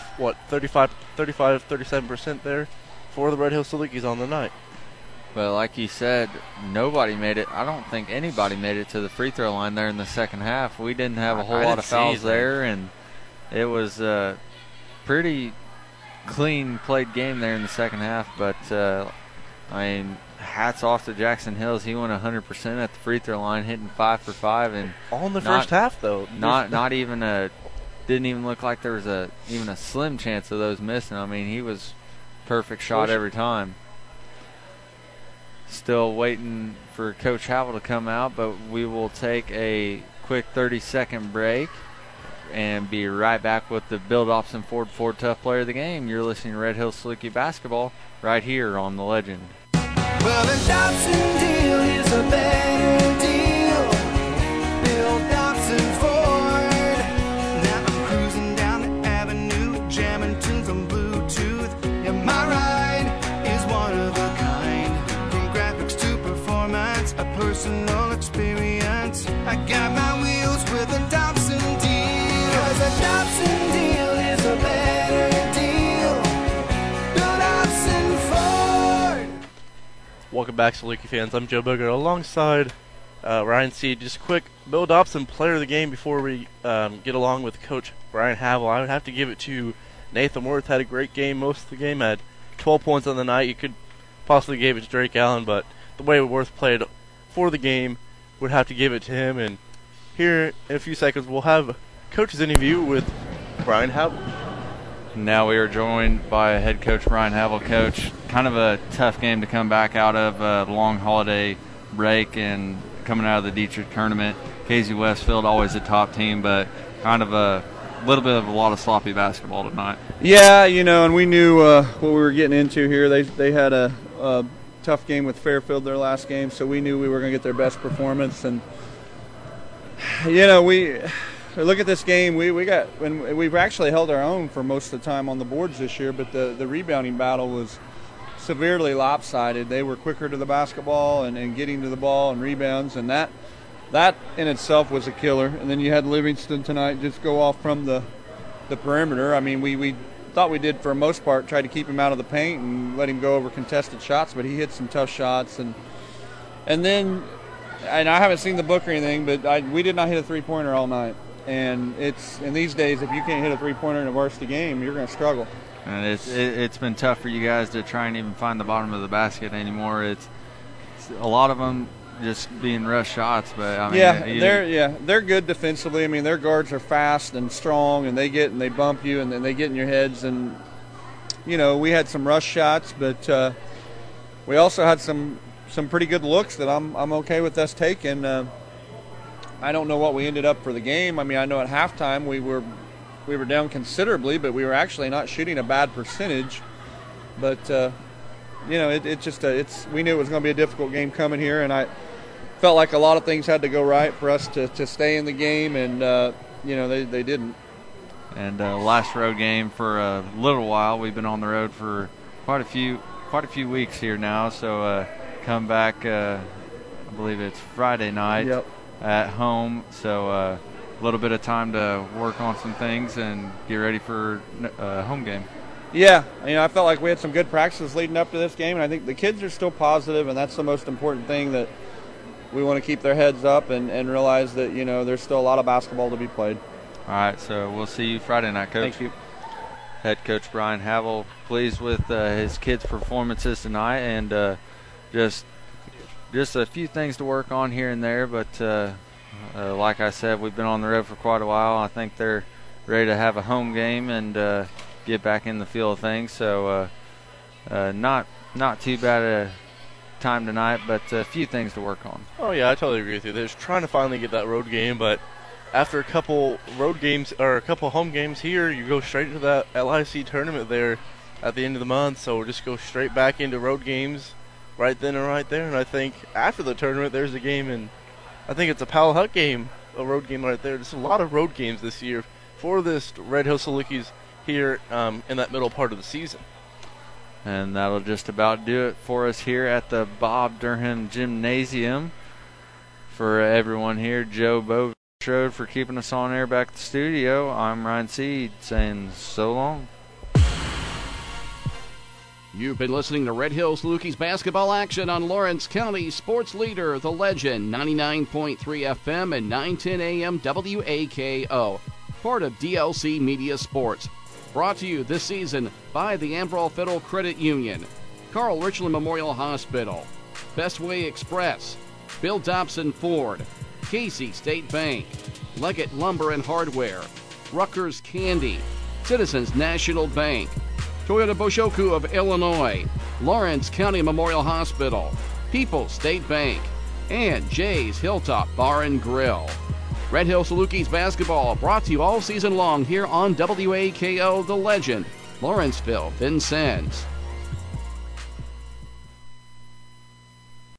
37% there for the Red Hill Salukis on the night. Well, like you said, nobody made it. I don't think anybody made it to the free throw line there in the second half. We didn't have a whole lot of fouls there, and it was a pretty clean played game there in the second half. But, hats off to Jackson Hills. He went 100% at the free throw line, hitting 5 for 5. And all in the first half, though. Didn't even look like there was even a slim chance of those missing. I mean, he was perfect shot every time. Still waiting for Coach Havel to come out, but we will take a quick 30-second break and be right back with the Bill Dobson Ford Tough Player of the Game. You're listening to Red Hill Saluki Basketball right here on The Legend. Well, the Dobson deal is a better deal. Bill Dobson Ford. Now I'm cruising down the avenue, jamming tunes on Bluetooth. Yeah, my ride is one of a kind. From graphics to performance, a personal experience. I got my wheels with a Dobson deal. 'Cause a Dobson deal is a better deal. Bill Dobson Ford. Welcome back, Saluki fans. I'm Joe Booger alongside Ryan Seed. Just quick, Bill Dobson, player of the game before we get along with Coach Brian Havel. I would have to give it to Nathan Worth. Had a great game most of the game. Had 12 points on the night. You could possibly give it to Drake Allen, but the way Worth played for the game, would have to give it to him. And here in a few seconds, we'll have Coach's interview with Brian Havel. Now we are joined by head coach Brian Havel. Coach, kind of a tough game to come back out of, the long holiday break and coming out of the Dietrich tournament. Casey Westfield, always a top team, but kind of a little bit of a lot of sloppy basketball tonight. Yeah, and we knew what we were getting into here. They had a tough game with Fairfield their last game, so we knew we were going to get their best performance. And, we look at this game. We've actually held our own for most of the time on the boards this year, but the rebounding battle was severely lopsided. They were quicker to the basketball and getting to the ball and rebounds, and that in itself was a killer. And then you had Livingston tonight just go off from the perimeter. I mean, we thought we did for the most part, tried to keep him out of the paint and let him go over contested shots, but he hit some tough shots. And then I haven't seen the book or anything, but we did not hit a three-pointer all night. And in these days, if you can't hit a three-pointer in a varsity game, you're going to struggle. And it's been tough for you guys to try and even find the bottom of the basket anymore. It's a lot of them just being rush shots, but I mean, they're good defensively. I mean, their guards are fast and strong, and they bump you, and then they get in your heads. And we had some rush shots, but we also had some pretty good looks that I'm okay with us taking. I don't know what we ended up for the game. I mean, I know at halftime we were down considerably, but we were actually not shooting a bad percentage. But we knew it was going to be a difficult game coming here, and I felt like a lot of things had to go right for us to stay in the game, and they didn't. And last road game for a little while. We've been on the road for quite a few weeks here now. So come back, I believe it's Friday night. Yep. At home, so a little bit of time to work on some things and get ready for a home game. Yeah, I felt like we had some good practices leading up to this game, and I think the kids are still positive, and that's the most important thing, that we want to keep their heads up and realize that, there's still a lot of basketball to be played. All right, so we'll see you Friday night, Coach. Thank you. Head Coach Brian Havel, pleased with his kids' performances tonight, and just a few things to work on here and there, but like I said, we've been on the road for quite a while. I think they're ready to have a home game and get back in the feel of things. So not too bad time tonight, but a few things to work on. Oh, yeah, I totally agree with you. They're just trying to finally get that road game, but after a couple road games or a couple home games here, you go straight to that LIC tournament there at the end of the month, so we'll just go straight back into road games right then and right there. And I think after the tournament, there's a game, and I think it's a Powell Hutt game, a road game right there. There's a lot of road games this year for this Red Hill Salukis here in that middle part of the season. And that'll just about do it for us here at the Bob Durham Gymnasium. For everyone here, Joe Bostrode for keeping us on air back at the studio. I'm Ryan Seed saying so long. You've been listening to Red Hill Salukis basketball action on Lawrence County Sports Leader, The Legend, 99.3 FM and 910 AM WAKO, part of DLC Media Sports. Brought to you this season by the Ambrol Federal Credit Union, Carl Richland Memorial Hospital, Bestway Express, Bill Dobson Ford, Casey State Bank, Leggett Lumber and Hardware, Rutgers Candy, Citizens National Bank, Toyota Boshoku of Illinois, Lawrence County Memorial Hospital, People's State Bank, and Jay's Hilltop Bar and Grill. Red Hill Salukis basketball brought to you all season long here on WAKO The Legend, Lawrenceville, Vincennes.